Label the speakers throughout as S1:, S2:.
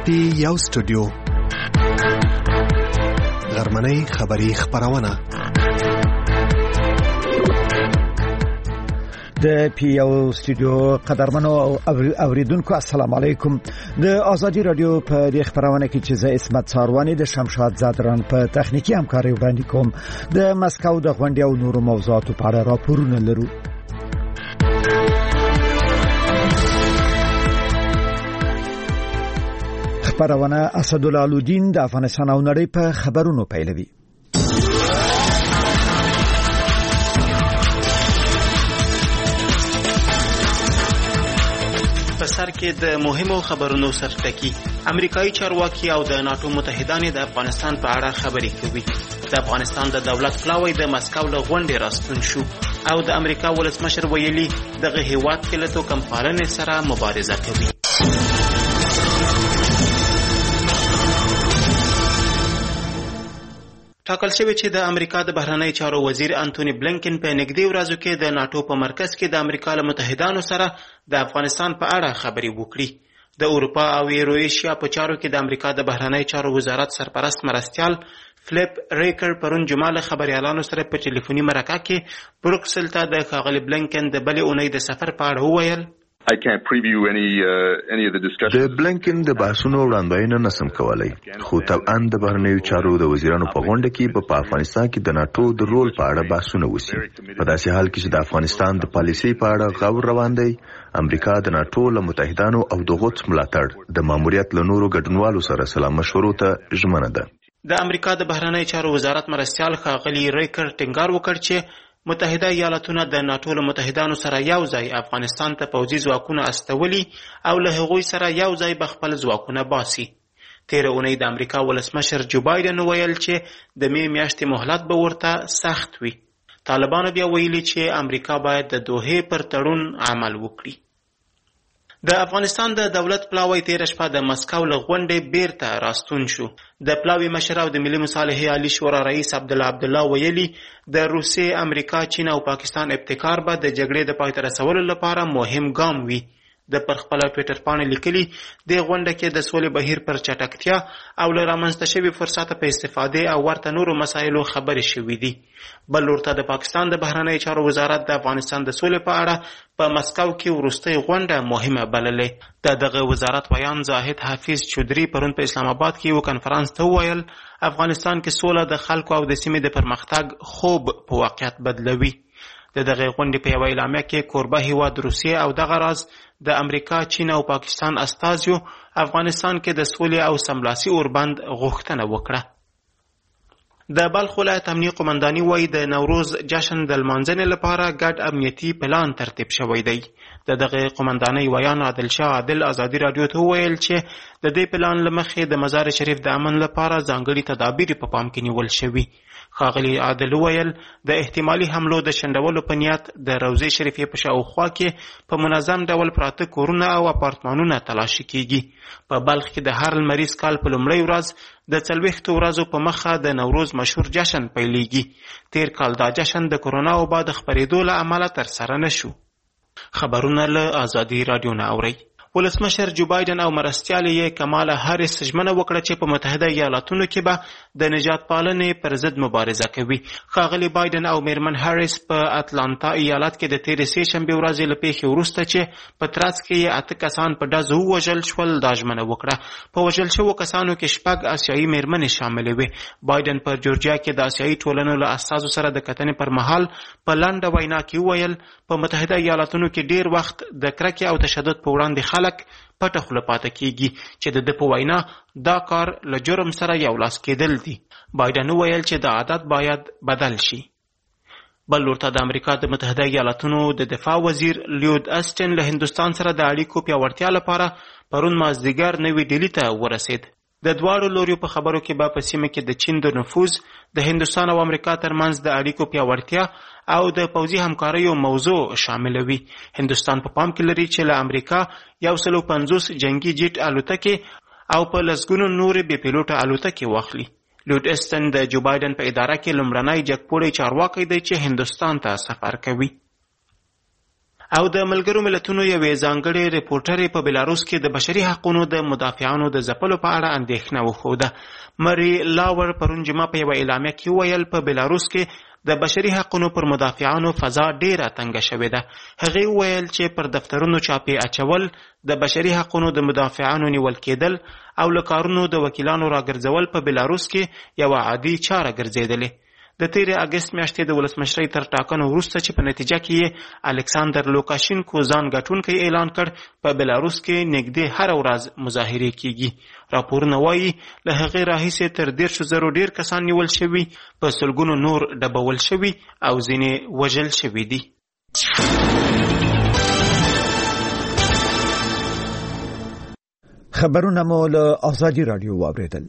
S1: یو سټوډیو غرمنۍ خبری خبرونه
S2: د پیو سټوډیو قدرمنو اوریدونکو السلام علیکم. د ازادي رادیو په دې خبرونه کې چې زه اسمت ساروانی د شمشاد زادران په تخنیکی همکاري وړاندې کوم. د مسکو د غونډې او نورو موضوعاتو په اړه راپورونه لرو. خبرونه اسدالله الدین د افغانستان او نړۍ په خبرونو پیلوي.
S3: په سر کې د مهمو خبرونو سرټکی امریکایي چارواکي او د ناتو متحدان د افغانستان په اړه خبرې کوي. د افغانستان د دولت پلاوی د مسکو له غونډې راستون شو او د امریکا ولسمشر ویلي دغه هیواد کې له توکم پالنې سره مبارزه کوي. ټاکل شوی چې د امریکا د بهرنی چارو وزیر انټونی بلینکن په نږدې ورځو کې د ناتو په مرکز کې د امریکا له متحدانو سره د افغانستان په اړه خبرې وکړي. د اروپا او ایرویشیا په چارو کې د امریکا د بهرنی چارو وزارت سرپرست مرستیال فلیپ ریکر پرون جمعه له خبريالانو سره په ټلیفوني مرکه کې بروکسل ته د ښاغلي بلینکن د بلې اونۍ د سفر په اړه وویل
S4: I can't preview any of the discussions.
S5: د بلینکن د بحثونو وړاندوینه نسم کولای، خو طبعا د بهرنیو چارو د وزیرانو په غونډه کې په افغانستان کې د ناتو د رول په اړه بحثونه وشي. په داسې حال کې چې د افغانستان د پالیسۍ په اړه غور روان دی، امریکا د ناتو له متحدانو او د غوڅ ملاتړ د ماموریت له نورو ګډونوالو سره سلا مشورو ته ژمنه ده.
S3: د امریکا د بهرنی چارو وزارت مرستیال ښاغلي ریکر ټینګار وکړ چې متحده ایالاتونه د ناتو له متحدانو سره یو ځای افغانستان ته پوځي ځواکونه استولي او له هغوی سره یو ځای به خپل ځواکونه باسي. تېره اونۍ د امریکا ولسمشر جو بایدن ویل چې د می میاشتې مهلت به ورته سخت وي. طالبانو بیا ویلي چې امریکا باید د دوحې پر تړون عمل وکړي. د افغانستان د دولت پلاوی تېره شپه د مسکو له غونډې بیرته راستون شو. د پلاوی مشر او د ملي مصالحې عالی شورا رئیس عبدالله ویلي د روسیې، امریکا، چین او پاکستان ابتکار به د جګړې د پای ته رسولو لپاره مهم ګام وي. د پر خپل ټویټر باندې لیکلي د غونډه کې د سولې بهیر پر چټکتیا او له رامنځته شوي فرصت په استفادې او ورته نورو مسایلو خبرې شوې دي. بل ورته د پاکستان د بهرنی چارو وزارت د افغانستان د سولې په اړه په مسکو کې وروستۍ غونډه مهمه بللې. د دغه وزارت ویان زاهد حافظ چودري پرون په اسلام آباد کې یو کنفرانس ته وویل افغانستان کې سوله د خلکو او د سیمې د پرمختګ خوب په واقعیت بدلوي. د دغه غونډې په یوه اعلامیه کې کوربه هیواد روسیې او دغه راز د امریکا، چین او پاکستان استازیو افغانستان کې د سولې او سملاسي اوربند غوښتنه وکړه. د بلخ ولایت امنیه قومنداني وایي د نوروز جشن د لمانځنې لپاره ګډ امنیتي پلان ترتیب شوی دی. د دغه قومندانۍ ویان عادل شاه عادل ازادي رادیو ته وویل چې د دې پلان له مخې د مزار شریف د امن لپاره ځانګړي تدابیر په پام کې نیول شوي. ښاغلي عادل وویل د احتمالي حملو د شنډولو په نیت د روضې شریفې په شاوخوا کې په منظم ډول پراته کورونه او اپارتمانونه تلاشي کیږي. په بلخ کې د هر لمریز کال په لومړۍ ورځ د 40 ورځو په مخه د نوروز مشهور جشن پیلېږي. تیر کال دا جشن د کرونا وبا د خپرېدو له امله ترسره نشو. خبرونه له ازادي رادیو نه اورئ. ولسمشر جو بایدن او مرستیال یې کمالا هاریس ژمنه وکړه چې په متحده ایالاتونو کې به د نجات پالنې پر ضد مبارزه کوي. ښاغلي بایدن او میرمن هاریس په اتلانتا ایالت کې د تېرې سې شنبې ورځې له پیښې وروسته چې په ترڅ کې یې 8 کسان په ډزو ووژل شول دا ژمنه وکړه. په وژل شوو کسانو کې 6 آسیایي میرمنې شاملې وې. بایدن پر جورجیا کې د آسیایي ټولنو له استازو سره د کتنې پر مهال په لنډه وینا کې وویل په متحده ایالاتونو کې ډیر وخت د کرکې او تشدد په وړاندې خلک پټه خوله پاته کیږي چې د په وینا دا کار له جرم سره یو لاس کېدل دي. بایدن ویل چې دا عادت باید بدل شي. بل ورته د امریکا د متحده ایالاتونو د دفاع وزیر لیود اسټن له هندوستان سره د اړیکو پیاوړتیا لپاره پرون مازدیګر نوې ډیلي ته ورسید. د دواړو لوریو په خبرو کې به په سیمه کې د چین د نفوذ، د هندوستان او امریکا ترمنځ د اړیکو پیاوړتیا او د پوځي همکاریو موضوع شامل وي. هندوستان په پام کې لري چې له امریکا 150 جنگي جیټ الوتکې او په لسګونو نورې بې پیلوټه الوتکې واخلي. لیود اسټن د جو بایدن په اداره کې لومړنی جګپوړی چارواکی دی چې هندوستان ته سفر کوي. او د ملګرو ملتونو یوې ځانګړې ریپورټرې په بلاروس کې د بشري حقوقو د مدافعانو د ځپلو په اړه اندېښنه وښوده. مری لاور پرون جمعه په یوه اعلامیه کې وویل په بلاروس کې د بشري حقوقو پر مدافعانو فضا ډیره تنګه شوې ده. هغې وویل چې پر دفترونو چاپې اچول، د بشري حقوقو د مدافعانو نیول کېدل او له کارونو د وکیلانو راګرځول په بلاروس کې یوه عادي چاره ګرځېدلې. د تیرې اګست میاشتې د ولسمشرۍ تر ټاکنو وروسته چې په نتیجه کې یې الکساندر لوکاشینکو ځان ګټونکی اعلان کړ، په بلاروس کې نږدې هره ورځ مظاهرې کیږي. راپورونه وایي له هغې راهیسې تر 10,000 ډیر کسان نیول شوي، په سلګونو نور ډبول شوي او ځینې وژل شوي دي.
S2: خبرونه مو له آزادي رادیو واوریدل.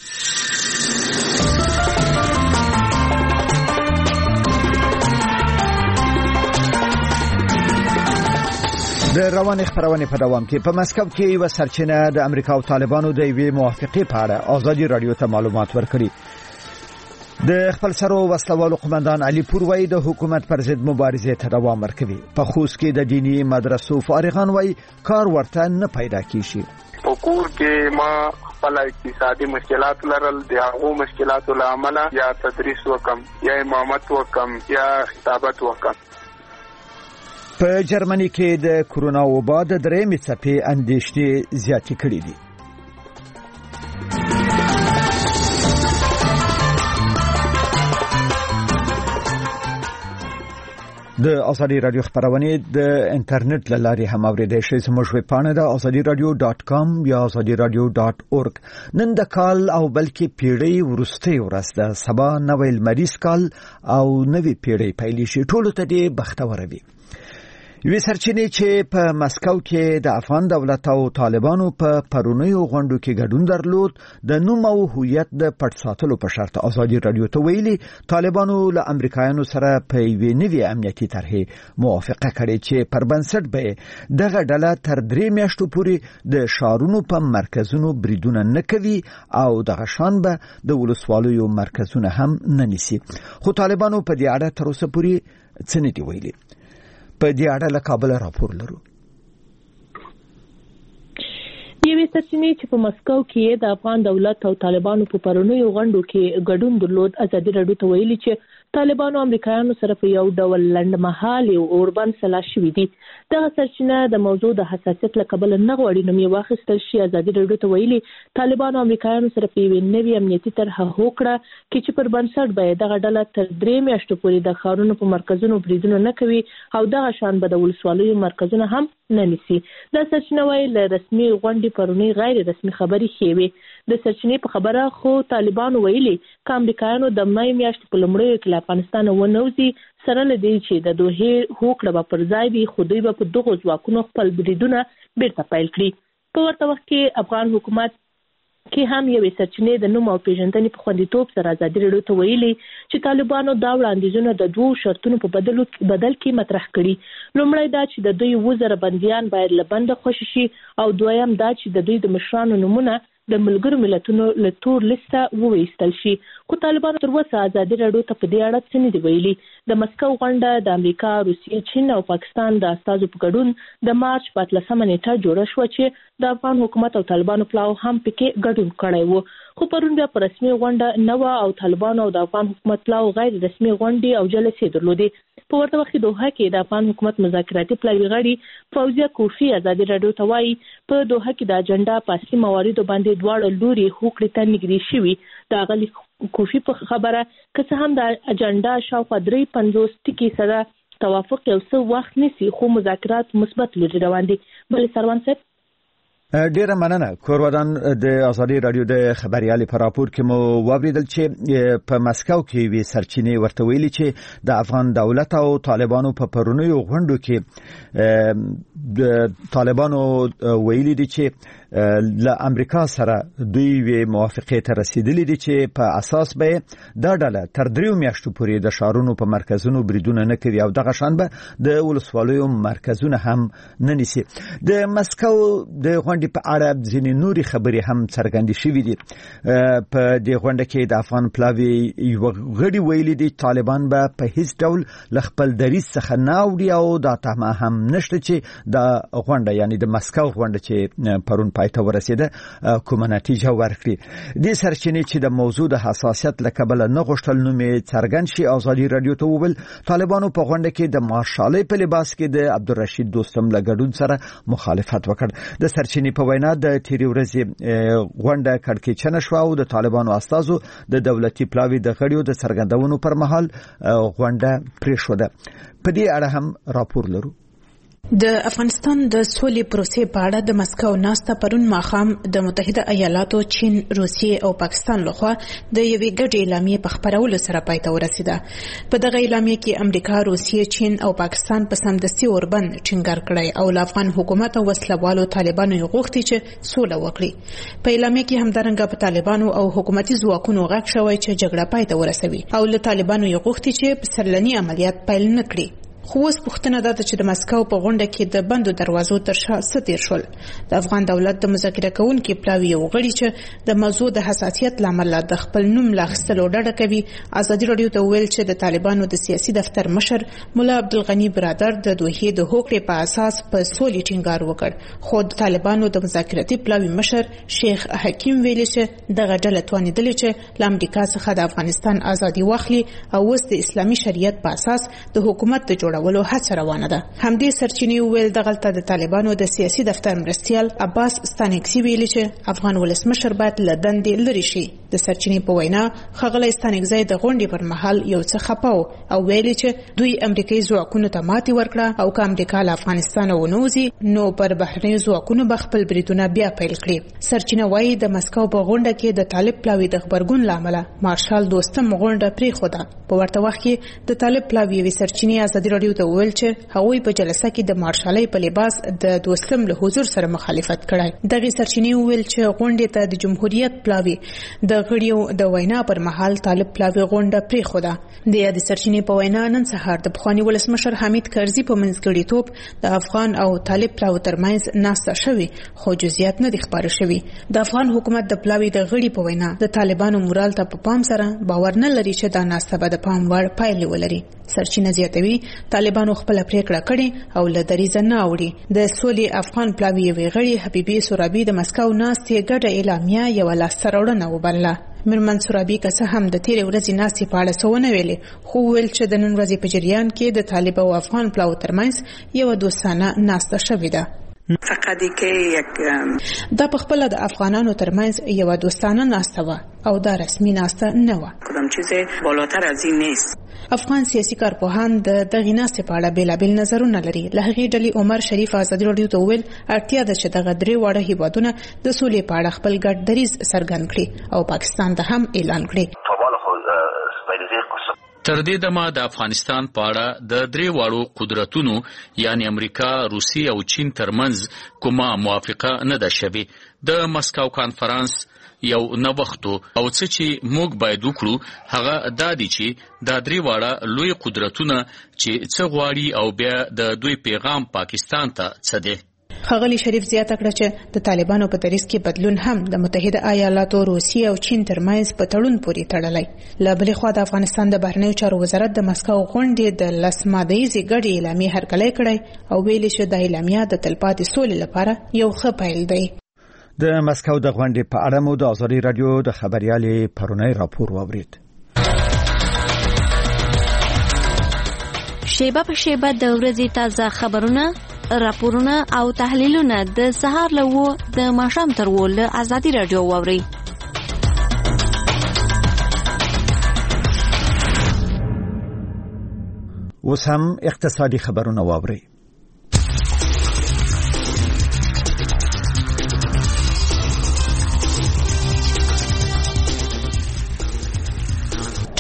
S2: د روانې خبرونه په دوام کې په مسکو کې یو سرچینه د امریکا او طالبانو د یوې موافقې په اړه آزادي رادیو ته معلومات ورکړي. د خپل سرو وسلوالو قومندان علي پور وایي د حکومت پر ضد مبارزې ته دوام ورکوي. په خوست کې د دینی مدرسو فارغان وایي کار ورته نه پیدا کیږي.
S6: په کور کې ما خپل اقتصادي مشکلات لرل، د هغو مشکلاتو له امله یا تدریس وکم یا امامت وکم یا خطابت وکم.
S2: په جرمني کې د کورونا وبا د درېمې څپې اندېښنې زیاتې کړې دي. د آزادي رادیو خبرونه د انټرنیټ له لارې هم اوریدای شئ. زموږ ویب پاڼه د azadiradio.com یا azadiradio.org. نن د کال او بلکې پیړۍ وروستۍ ورځ ده. سبا نوې لمریز کال او نوې پیړۍ پیل شي. ټولو ته دې بختور وي. یوې سرچینې چې په مسکو کې د افغان دولت او طالبانو په پرونیو غونډو کې ګډون درلود، د نوم او هویت د پټ ساتلو په شرط آزادي رادیو ته ویلي طالبانو له امریکایانو سره په یوې نوې امنیتي طرحې موافقه کړې چې پر بنسټ به دغه ډله تر 3 میاشتو پورې د شارونو په مرکزونو بریدونه نه کوي او دغه شان به د ولسوالیو مرکزونه هم نه نیسي. خو طالبانو په دې اړه تر اوسه پورې څه نه دي ویلي. په دې اړه له کابل راپور لرو.
S7: یوې سرچینې چې په مسکو کې د افغان دولت او طالبانو په پرونیو غونډو کې ګډون درلود آزادي رادیو ته ویلي چې طالبانو امریکایانو سره په یو ډول لنډمهال او اوربن سلا شوي دي. دغه سرچینه د موضوع د حساسیت له کبله نه غواړي نوم یې واخیستل شي. آزادي رادیو ته ویلي طالبانو امریکایانو سره په یوې نوې امنیتي طرحه هوکړه کې چې پر بنسټ به دغه ډله تر 3 میاشتو پورې د ښارونو په مرکزونو بریدونه نه کوي او دغه شان به د ولسوالیو مرکزونه هم نه نیسي. دا سرچینه وایي له رسمي غونډې پرونی غیر رسمي خبري ښیوي. د سرچینې په خبره خو طالبانو ویلي که امریکایانو د مې میاشتې په لومړیو کې له افغانستان ونوځي سره له دې چې د دوحې هوکړه به پر ځای وي، خو دوی به په دغو ځواکونو خپل بریدونه بیرته پیل کړي. په ورته وخت کې افغان حکومت کې هم یوې سرچینې د نوم او پیژندنې په خوندیتوب سره آزادي رادیو ته ویلي چې طالبانو دا وړاندیزونه د 2 شرطونو په بدل کې مطرح کړي. لومړی دا چې د دوی 2000 بندیان باید له بنده خوشي شي او دویم دا چې د دوی د مشرانو نومونه د ملګرو ملتونو له تور لیسته وویستل شي. خو طالبانو تر اوسه آزادي رادیو ته په دې اړه څه نه دي ویلي. د مسکو غونډه د امریکا، روسیې، چین او پاکستان د استازو په ګډون د مارچ په 13 نیټه جوړه شوه چې د افغان حکومت او طالبانو پلاو هم پکې ګډون کړی و. خو پرون بیا په رسمي غونډه نه و او طالبانو او د افغان حکومت پلاو غیر رسمي غونډې او جلسې درلودې. په ورته وخت کې دوحه کې د افغان حکومت مذاکراتي پلاوي غړي فوزیه کوفی آزادي رادیو ته وایي په دوحه کې د اجنډا په اصلي مواردو باندې دواړه لوري هوکړې ته نږدې شوي. د غلي کوفی په خبره که څه هم د اجنډا شاوخوا 350 ټکي سره توافق یو څه وخت نیسي، خو مذاکرات مثبت لوري روان دي. بل سروان صاحب
S2: ډیره مننه. کورودان د آزادي رادیو د خبريالي په راپور کې مو واوریدل چې په مسکو کې وی سرچینې ورته ویلي چې د افغان دولت او طالبانو په پرونیو غونډو کې د طالبانو ویلي دي چې له امریکا سره دوی وی موافقه ته رسیدلې دي چې په اساس به دا ډله تر 3 میاشتو پورې د شارونو په مرکزونو بریدونه نه کوي او دغه شان به د ولسوالیو مرکزونه هم نه نیسي. د مسکو د غونډې په اړه ځینې نوري خبرې هم څرګندې شوې دي. په دې غونډه کې د افغان پلاوی یو غړي ویلي دي طالبان به په هیڅ ډول خپل دریځ څخه نه اوړي او دا تمه هم نشته چې د غونډه یعنی د مسکو غونډه چې پرون پایته ورسیده کومه نتیجه ورکړي. د سرچینې چې د موضوع د حساسیت لکبل نه غوښتل نومې څرګند شي. ازادي رادیو ته وویل طالبانو په غونډه کې د مارشالۍ په لباس کې د عبدالرشید دوستم له ګډون سره مخالفت وکړ. د سرچینې په وینا د تیرې ورځې غونډه کړکېچنه شو او د طالبانو استازو د دولتي پلاوی د غړیو د څرګندونو پر مهال غونډه پریښوده. په دې اړه هم راپور لرو.
S8: د افغانستان د سولې پروسې په اړه د مسکو ناسته پرون ماښام د متحده ایالاتو، چین، روسیې او پاکستان لخوا د یوې ګډې اعلامیې په خپرولو سره پای ته ورسیده. په دغه اعلامیې کې امریکا، روسیې، چین او پاکستان په سمدستي اوربند ټینګار کړی او له افغان حکومت او وسلوالو طالبانو یې غوښتي چې سوله وکړي. په اعلامیې کې همدارنګه په طالبانو او حکومتي ځواکونو غږ شوی چې جګړه پای ته ورسوي او له طالبانو یې غوښتي چې پسرلني عملیات پیل نه کړي. خو اوس پوښتنه ده چې د مسکو په غونډه کې د بندو دروازو تر شا څه تیر شول. د افغان دولت د مذاکره کوونکي پلاوی یو غړي چې د موضوع د حساسیت لامل د خپل نوم لاخستلو ډډه کوي ازادي رادیو ته ویل چې د طالبانو د سیاسي دفتر مشر مولا عبدالغنی برادر د دوحې د هوکړې په اساس په سولې ټینګار وکړ. خو د طالبانو د مذاکراتي پلاوی مشر شیخ حکیم ویل چې دغه ډله توانیدلې چې له امریکا څخه د افغانستان ازادي واخلي او اوس د اسلامي شریعت په اساس د حکومت د جوړولو هڅه روانه ده. همدې سرچینې ویل دغلته د طالبانو د سیاسي دفتر مرستیال عباس ستانکزي ویلي چې افغان ولسمشر باید له دندې لرې شي. د سرچینې په وینا ښاغلی ستانکزي د غونډې پر مهال یو څه خپه او ویلي چې دوی امریکایي ځواکونو ته ماتې ورکړه او که امریکا له افغانستانه ونوځي نو پر بهرنیو ځواکونو به خپل بریدونه بیا پیل کړي. سرچینه وایي د مسکو په غونډه کې د طالب پلاوی د غبرګون له امله مارشال دوستم غونډه پرېښوده. په ورته وخت کې د طالب پلاوی یوې سرچینې ازادي رادیو ته وویل چې هغوی په جلسه کې د مارشالۍ په لباس د دوستم له حضور سره مخالفت کړی. دغه سرچینې وویل چې غونډې ته د جمهوریت پلاوی د غړیو د وینا پر مهال طالب پلاوی غونډه پرېښوده. د یاد سرچینې په وینا نن سهار د پخواني ولسمشر حمید کرزي په منځګړیتوب د افغان او طالب پلاوی ترمنځ ناسته شوې خو جزئیات نه دي خبره شوي. د افغان حکومت د پلاوی د غړي په وینا د طالبانو مورال ته په پام سره باور نه لري چې دا ناسته به د پام وړ پایلې ولري. سرچینه زیاتوي طالبانو خپل پریکړه کړې او له دریځه نه اوړي. د سولې افغان پلاوی یوې غړي حبیبي سورابي د مسکو ناستې ګډه اعلامیه یوه لاسته راوړنه وبلله. میرمن سورابي که څه هم د تیرې ورځې ناستې په اړه څه ونه ویلې خو ویل چې د نن ورځې په جریان کې د طالب او افغان پلاوی ترمنځ یوه دوستانه ناسته شوې ده. دا په خپل د افغانانو ترمنځ یو دوستانه ناسته و او دا رسمي ناسته نه و.
S9: کدام چیز بالاتر از این نیست.
S8: افغان سیاسي کارپوهان د دغې ناستې په اړه بېلابېل نظرونه لري. له هغې ډلې عمر شریف ازادي راډیو ته وویل اړتیا ده چې دغه درې واړه هیوادونه د سولې په اړه خپل ګډ دریځ څرګند کړي او پاکستان ته هم اعلان کړي.
S10: تر دې دمه د افغانستان په اړه د درې واړو قدرتونو یعنی امریکا، روسیې او چین ترمنځ کومه موافقه نه ده شوې. د مسکو کانفرنس یو نوښتو او څه چې موږ باید وکړو هغه دا دی چې دا درې واړه لوی قدرتونه چې څه غواړي او بیا د دوی پیغام پاکستان ته څه دی.
S8: ښاغلي شریف زیاته کړه چې د طالبانو په دریځ کې بدلون هم د متحده ایالاتو، روسیې او چین ترمنځ په تړون پورې تړلی. له بلې خوا د افغانستان د بهرنیو چارو وزارت د مسکو غونډې د 10 مادهیزې ګډې اعلامیې هرکلی کړی او ویلي چې د اعلامیه د تلپاتې سولې لپاره یو ښه پیل دی.
S2: د مسکو د غونډې په اړه مو د ازادي رادیو د خبريالې پرونی راپور واورید.
S11: شیبه په شیبه د ورځې تازه خبرونه، راپورونه او تحلیلونه د سهار له 9 د ماښام تر 10 له ازادي رادیو واورئ.
S2: اوس هم اقتصادي خبرونه واورئ.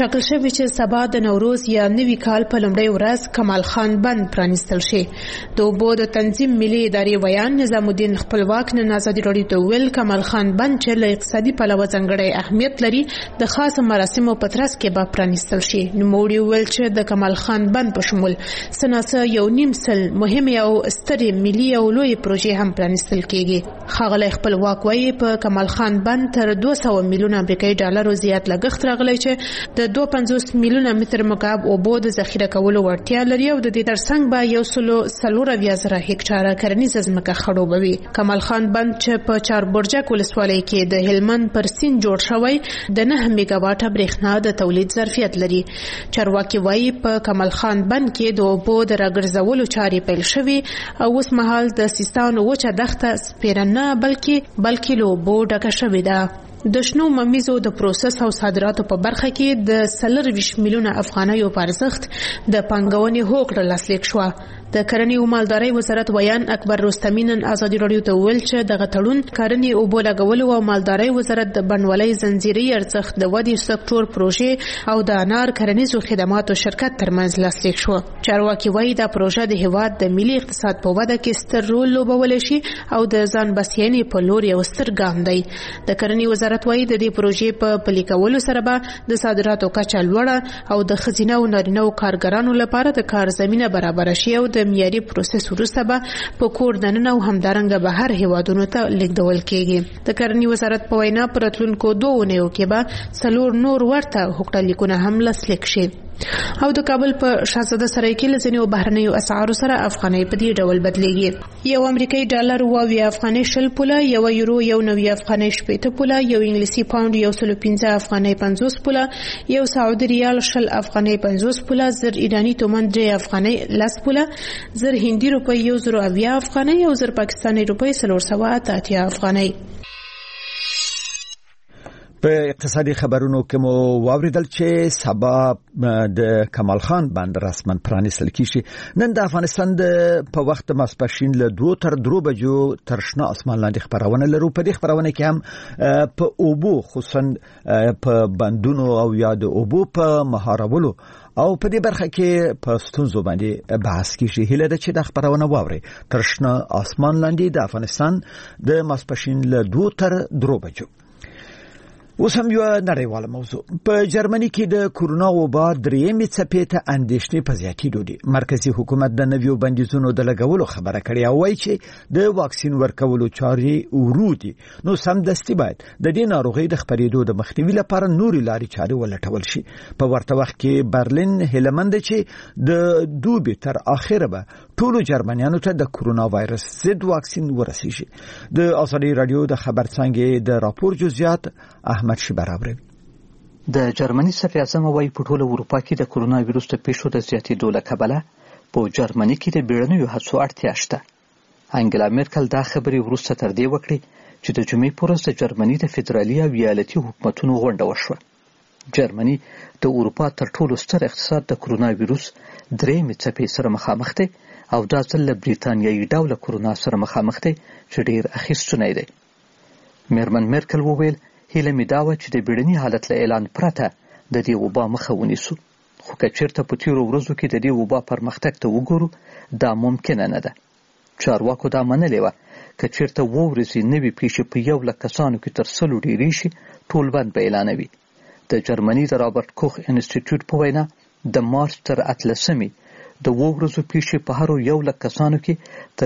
S8: ټاکل شوی چې سبا د نوروز یا نوي کال په لومړۍ ورځ کمال خان بند پرانیستل شي. د اوبو د تنظیم ملي ادارې ویان نظام الدین خپلواک نن ازادي راډیو ته ویل کمال خان بند چې له اقتصادي پلوه ځانګړی اهمیت لري د خاص مراسمو په ترڅ کې به پرانیستل شي. نوموړي ویل چې د کمال خان بند په شمول سناسه یو نیم سل مهمه او سترې ملي او لوی پروژې هم پرانیستل کیږي. ښاغلی خپلواک وایي په کمال خان بند تر 200 میلیون امریکایي ډالرو زیات لګښت راغلی چې د 250 میلیونه متر مکعب اوبو د ذخیره کولو وړتیا لري او د دې ترڅنګ به 140,000 هکټاره کرنیزه ځمکه خړوبوي. کمال خان بند چې په چاربرجک ولسوالۍ کې د هلمند پر سیند جوړ شوی د 9 میگا واټه برېښنا د تولید ظرفیت لري. چارواکي وایي په کمال خان بند کې د اوبو د راګرځولو چارې پیل شوي او اوس مهال د سیستان وچه دښته سپیره نه بلکې له اوبو ډکه شوې ده. د شنو ممیزو د پروسس او صادراتو په برخه کې د 24 میلیونه افغانیو په ارزښت د پانګونې هوکړه لاسلیک شوه. د کرنې او مالدارۍ وزارت ویان اکبر رستمی نن ازادي راډیو ته ویل چې دغه تړون کرنې اوبو لګولو او مالدارۍ وزارت د بڼوالۍ زنجیري ارزښت د ودې سکتور پروژې او د انار کرنیزو خدماتو شرکت ترمنځ لاسلیک شو. چارواکي وایي دا پروژه د هیواد د ملي اقتصاد په وده کې ستر رول لوبولی شي او د ځان بسیاینې په لور یو ستر ګام دی. د کرنې وزارت وایي د دې پروژې په پلي کولو سره به د صادراتو کچه لوړه او د ښځینه او نارینه کارګرانو لپاره د کار زمینه برابر شي او د معیاري پروسس وروسته به په کور دننه او همدارنګه بهر هیوادونو ته لیږدول کیږي. د کرنې وزارت په وینا په راتلونکو 2 اونیو کې به 4 نور ورته هوکړه لیکونه هم لاسلیک شي. او د کابل په شاهزاده سرای کې لزنیو بهرنیو اسعارو سره افغانۍ په دې ډول بدلیږي. یو امریکایي ډالر 20 افغانۍ 10 پوله، یو یورو 90 افغانۍ 80 پوله، یو انګلیسي پاوند 115 افغانۍ 50 پوله، یو سعودي ریال 10 افغانۍ 50 پوله، زر ایرانی تومان 3 افغانۍ 10 پوله، زر هندي روپۍ 170 افغانۍ او زر پاکستاني روپۍ 480 افغانۍ.
S2: په اقتصادي خبرونو کې مو واوریدل چې سبا د کمال خان بند رسما پرانیستل کیږي. نن د افغانستان په وخت ماسپښین له 2 تر 3 بجو تر شنه اسمان لاندې خبرونه لرو. په دې خبرونه کې هم په اوبو خصوصا په بندونو او یا د اوبو په مهارولو او په دې برخه کې په ستونزو باندې بحث کیږي. هیله ده چې د خبرونه واوري تر شنه اسمان لاندې د افغانستان د ماسپښین له 2 تر 3 بجو. اوس هم یو نړیواله موضوع. په جرمني کې د کورونا وبا درېمې څپې ته اندېښنې په زیاتېدو دي. مرکزي حکومت د نویو بندیزونو د لګولو خبره کړې او وایي چې د واکسین ورکولو چارې ورو دي. نو سمدستي باید د دې ناروغۍ د خپرېدو د مخنیوي لپاره نورې لارې چارې ولټول شي. په ورته وخت کې برلین هیلمند چې د دوبي تر اخره به ټولو جرمنیانو ته د کورونا وایرس ضد واکسین ورسیږي. د ازادي رادیو د خبرڅانګې د راپور جزئیات احمد شبراوي.
S12: د جرمني صدر اعظم وايي په ټوله اروپا کې د کورونا وایرس د پیښو د زیاتېدو له کبله په جرمني کې د بیړنیو هڅو اړتیا شته. انګلا میرکل دا خبرې وروسته تر دې وکړې چې د جمعې په ورځ د جرمني د فدرالي او ایالتي حکومتونو غونډه وشوه. جرمني د اروپا تر ټولو ستر اقتصاد د کورونا وایرس درېمې څپې سره مخامخ دی او دا ځل له بریتانیایي ډوله کورونا سره مخامخ دی چې ډېر اخیستونی دی. میرمن میرکل وویل هیله مې دا وه چې د بیړني حالت له اعلان پرته د دې وبا مخه ونیسو، خو که چېرته په تېرو ورځو کې د دې وبا پرمختګ ته وګورو دا ممکنه نه ده. چارواکو دا منلې وه که چېرته 2 ورځې نوې پیښې په 100,000 کسانو کې تر 100 ډېرې شي ټول بند به اعلانوي. د جرمني د رابرټ کوخ انسټیټیوټ په وینا د مارچ تر 18 د 2 ورځو پیښې په هرو 100,000 کسانو کې تر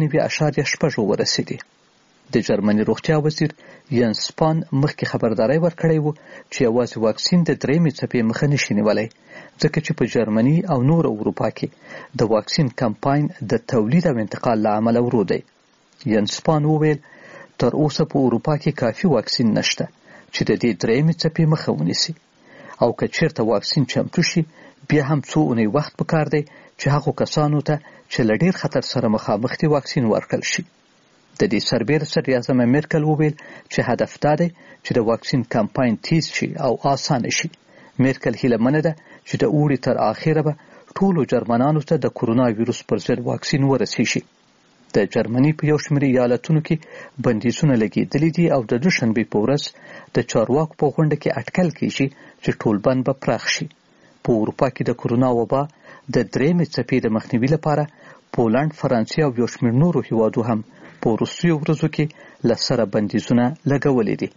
S12: 15.6 ورسېدې. د جرمني روغتیا وزیر ینس سپان مخکې خبرداری ورکړی و چې یوازې واکسین د درېمې څپې مخه نشي نیولی، ځکه چې په جرمني او نور اروپا کې د واکسین کمپاین د تولید او انتقال له امله ورو دی. ینس سپان وویل تر اوسه په اروپا کې کافي واکسین نشته چې د دې درېمې څپې مخه ونیسي، او که چېرته واکسین چمتو شي بیا هم څو اونۍ وخت پکار دی چې هغو کسانو ته چې له ډېر خطر سره مخامخ دي واکسین ورکړل شي. د دې سربېره صدر اعظم میرکل وویل چې هدف دا دی چې د واکسین کمپاین تیز شي او آسانه شي. میرکل هیله منه ده چې د اوړي تر آخره به ټولو جرمنانو ته د کورونا وایرس پر ضد واکسین ورسیږي. د جرمني په یو شمېر ایالتونو کې بندیزونه لګېدلي دي او د دوشنبې په ورځ د چارواکو په غونډه کې اټکل کېږي چې ټول بند به پراخ شي. په اروپا کې د کرونا وبا د درېیمې څپې د مخنیوي لپاره پولنډ، فرانسې او یو شمېر نورو هیوادو هم په وروستیو ورځو کې له سره بندیزونه لګولي دي.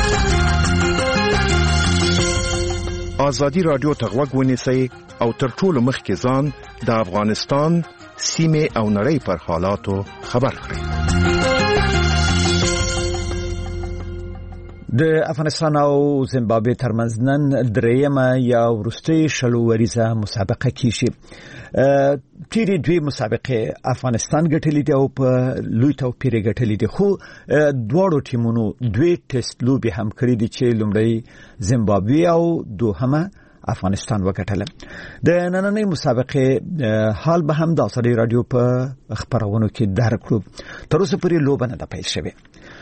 S13: ازادي راډیو ته غوږ ونیسئ او تر ټولو مخکې ځان د افغانستان سیمې او نړۍ پر حالاتو خبر کړئ.
S2: د افغانستان او زیمبابوې ترمنځ نن درېیمه یا وروستۍ شلو وریزه مسابقه کیږي. تیری دوی مسابقه افغانستان ګټلې دي او په لوی توپیر ګټلې دي، خو دواړو ټیمونو دوی ټیسټ لوبي هم کړې دي چې لومړی زیمبابوې او دوهمه افغانستان وګټله. د نننۍ مسابقه حال به هم د ازادي راډیو په خبرونو کې درکړو. تر اوسه پورې لوبه نه ده پیل شوې.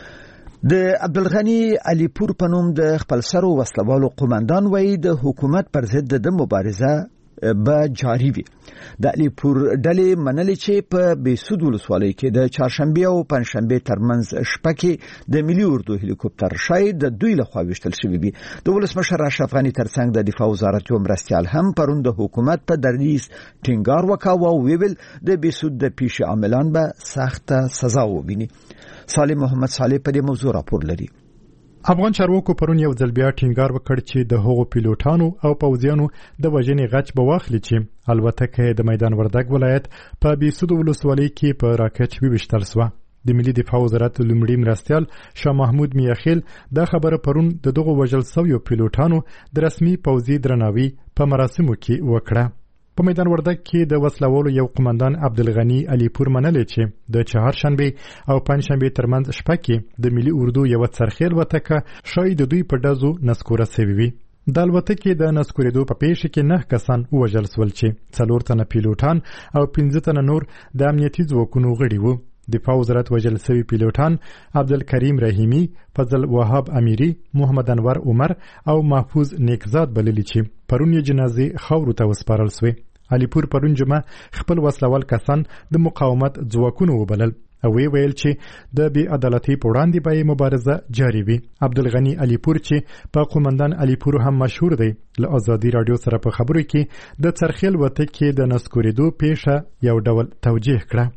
S2: د عبدالغنی علیپور په نوم د خپلسرو وسلوالو قومندان وایي د حکومت پر ضد د مبارزه به جاری وي. د علیپور ډلې منلې چې په بیسود ولسوالۍ کې د چهارشنبې او پنځشنبې ترمنځ شپه کې د ملي اردو هلیکوپټر شاید د دوی لخوا ویشتل شوی وي. د ولسمشر اشرف غني ترڅنګ د دفاع وزارت یو مرستیال هم پرون د حکومت په دریځ ټینګار وکاوه او ویل د بیسود د پیش عاملان به سخته سزا وویني. صالح محمد صالح په دې موضوع راپور لري.
S14: افغان چارواکو پرون یو ځل بیا ټینګار وکړ چې د هغو پیلوټانو او پوځیانو د وژنې غچ به واخلي چې الوتکه د میدان وردګ ولایت په بیسود ولسوالۍ کې په راکټ وویشتل شوه. د ملي دفاع وزارت لومړي مرستیال شاه محمود میاخیل دا خبره پرون د دغو وژل شویو پیلوټانو د رسمي پوځي درناوي په مراسمو کې وکړه. په میدان وردګ کې د وسلوالو یو قومندان عبدالغنی علیپور منلې چې د چهارشنبې او پنځشنبې ترمنځ شپه کې د ملي اردو یو څرخیل الوتکه شاید د دوی په ډزو نسکوره شوې وي. د الوتکې د نسکورېدو په پیښه کې 9 کسان ووژل شول چې 4 تنه پیلوټان او 15 تنه نور د امنیتي ځواکونو غړي وو. دفاع وزارت وژل شوي پیلوټان عبدالکریم رحیمی، فضل وهاب امیری، محمد انور عمر او محفوظ نیکزاد بللي چې پرون یې جنازې خاورو ته وسپارل شوې. علیپور پرون جمعه خپل وسلوال کسان د مقاومت ځواکونو وبلل او ویل چې د بې عدالتۍ په وړاندې به مبارزه جاري وي. عبدالغنی علیپور چې په قومندان علیپور هم مشهور دی له ازادي راډیو سره په خبرو کې د څرخیل وتکې د نسکورېدو پیښه یو ډول توجیه کړه.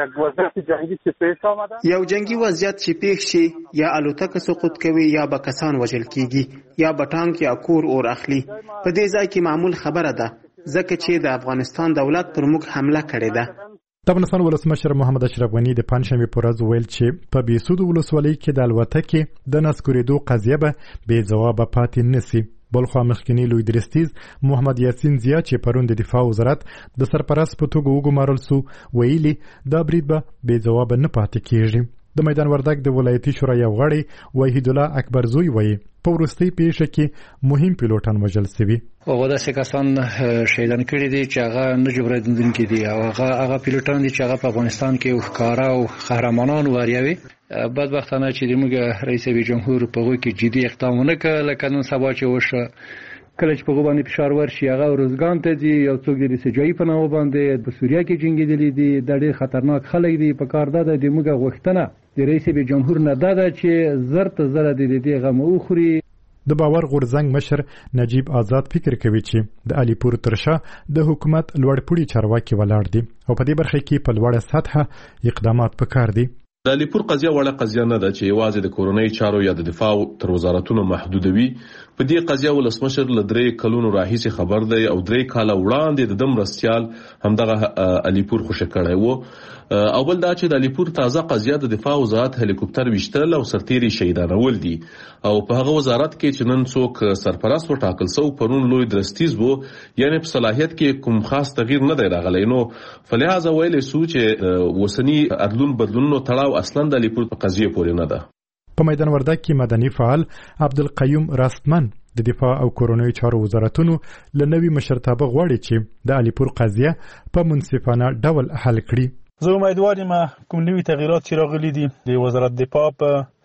S3: یو جنگي وضعیت چې پیښ شي یا الوتکه سقوط کوي یا به کسان وژل کیږي یا به ټانک یا کور اور اخلي. په دې ځای کې معمول خبره ده ځکه چې د افغانستان دولت پر موږ حمله کړې ده.
S14: د افغانستان ولسمشر محمد اشرف غني د پنځشنبې په ورځ ویل چې په بیسود ولسوالۍ کې د الوتکې د نسکورېدو قضیه به بې ځوابه پاتې نشي. بلخوا مخکنی لوی درستیز محمد یاسین زیا چې پرون د دفاع وزارت د سرپرست په توګه وګمارل سو ویلي دا برید به بې ځوابه نه پاتې کیږي. د میدان وردګ د ولایتي شورا یو غړی وحید الله اکبر زوی وایي په وروستۍ پیښه کې مهم پیلوټان وژل شوي.
S15: هغه داسې کسان شهیدان کړي دي چې هغه نه جبرانېدونکي دي او هغه پیلوټان دي چې هغه په افغانستان کې ښکاره او قهرمانان وریاوي. بدبختانه چې زموږ رئیس جمهور په هغوی کې جدي اقدام ونه کړ. لکه نن سبا چې وشو کله چې په هغو باندې فشار ورشي هغه ارزګان ته ځي، یو څوک د سجایي په نامه باندې په سوریه کې جنګېدلي دي. دا ډېر خطرناک خلک دي. په کار ده د موږ غوښتنه د رئیس جمهور نه ده چې زر ته زر د دې غم وخوري.
S14: د باور غورځنګ مشر نجیب آزاد فکر کوي چې د علیپور ترشا د حکومت لوړپوړي چارواکي ولاړ دي او په دې برخه کې په لوړه سطحه اقدامات پکار دي.
S16: د علیپور قضیه وړه قضیه نه ده چې یوازې د کورنۍ چارو یا د دفاع تر وزارتونو محدودوي. په دې قضیه ولسمشر له 3 کلونو راهیسې خبر دی او 3 کاله وړاندې د مرستیال همدغه علیپور خوشی کړی وو. او بل دا چې د علیپور تازه قضیه د دفاع وزارت هلیکوپټر ویشتل او سرتیري شهیدانول دي او په هغه وزارت کې چې نن څوک سرپرست وټاکل سو پرون لوی درستیز وو، یعنی په صلاحیت کې کوم خاص تغییر نه دی راغلی. نو فلهذا ویل سو چې وسنی عدلون بدلونونو تړاو اصلا د علیپور په قضیه پورې نه ده.
S14: په میدان وردګ کې مدني فعال عبدالقیوم راستمن د دفاع او کورنۍ چارو وزارتونو له نوي مشرتابه غواړي چې د علیپور قضیه په منصفانه ډول حل کړي.
S17: زه امیدوار یم کوم نوي تغییرات چې راغلي دي د وزارت دفاع په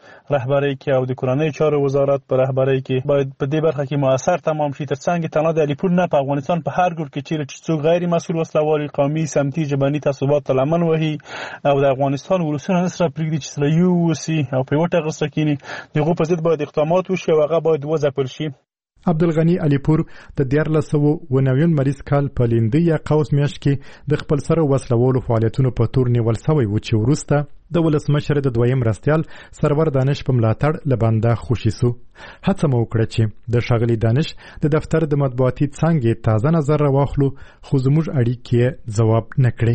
S17: رهبری کې او د کورنۍ چارو وزارت په رهبری کې باید په دې برخه کې موثر تمام شي. ترڅنګ تنها د علیپور نه په افغانستان په هر ګوټ کې چې څوک غیر مسؤل وسلوال قومي سمتي ژبني تعصبات ته لمن وهي او د افغانستان ولسونه نسره پرېږدي چې سره یو وسی او په وټه غوسه کینی دغه په ضد باید اقدامات وشي او هغه باید وځپل شي.
S14: عبدالغنی علیپور د 1499 مریض کال په لیندۍ یا قوس میاشت کې د خپل سره وسلوالو فعالیتونو په تور نیول شوی و چې وروسته د ولسمشر د دویم مرستیال سرور دانش په ملاتړ له بنده خوشي سو. هڅه مو وکړه چې د ښاغلي دانش د دفتر د مطبوعاتي څانګې تازه نظر راواخلو خو زموږ اړیکې ځواب نه کړی.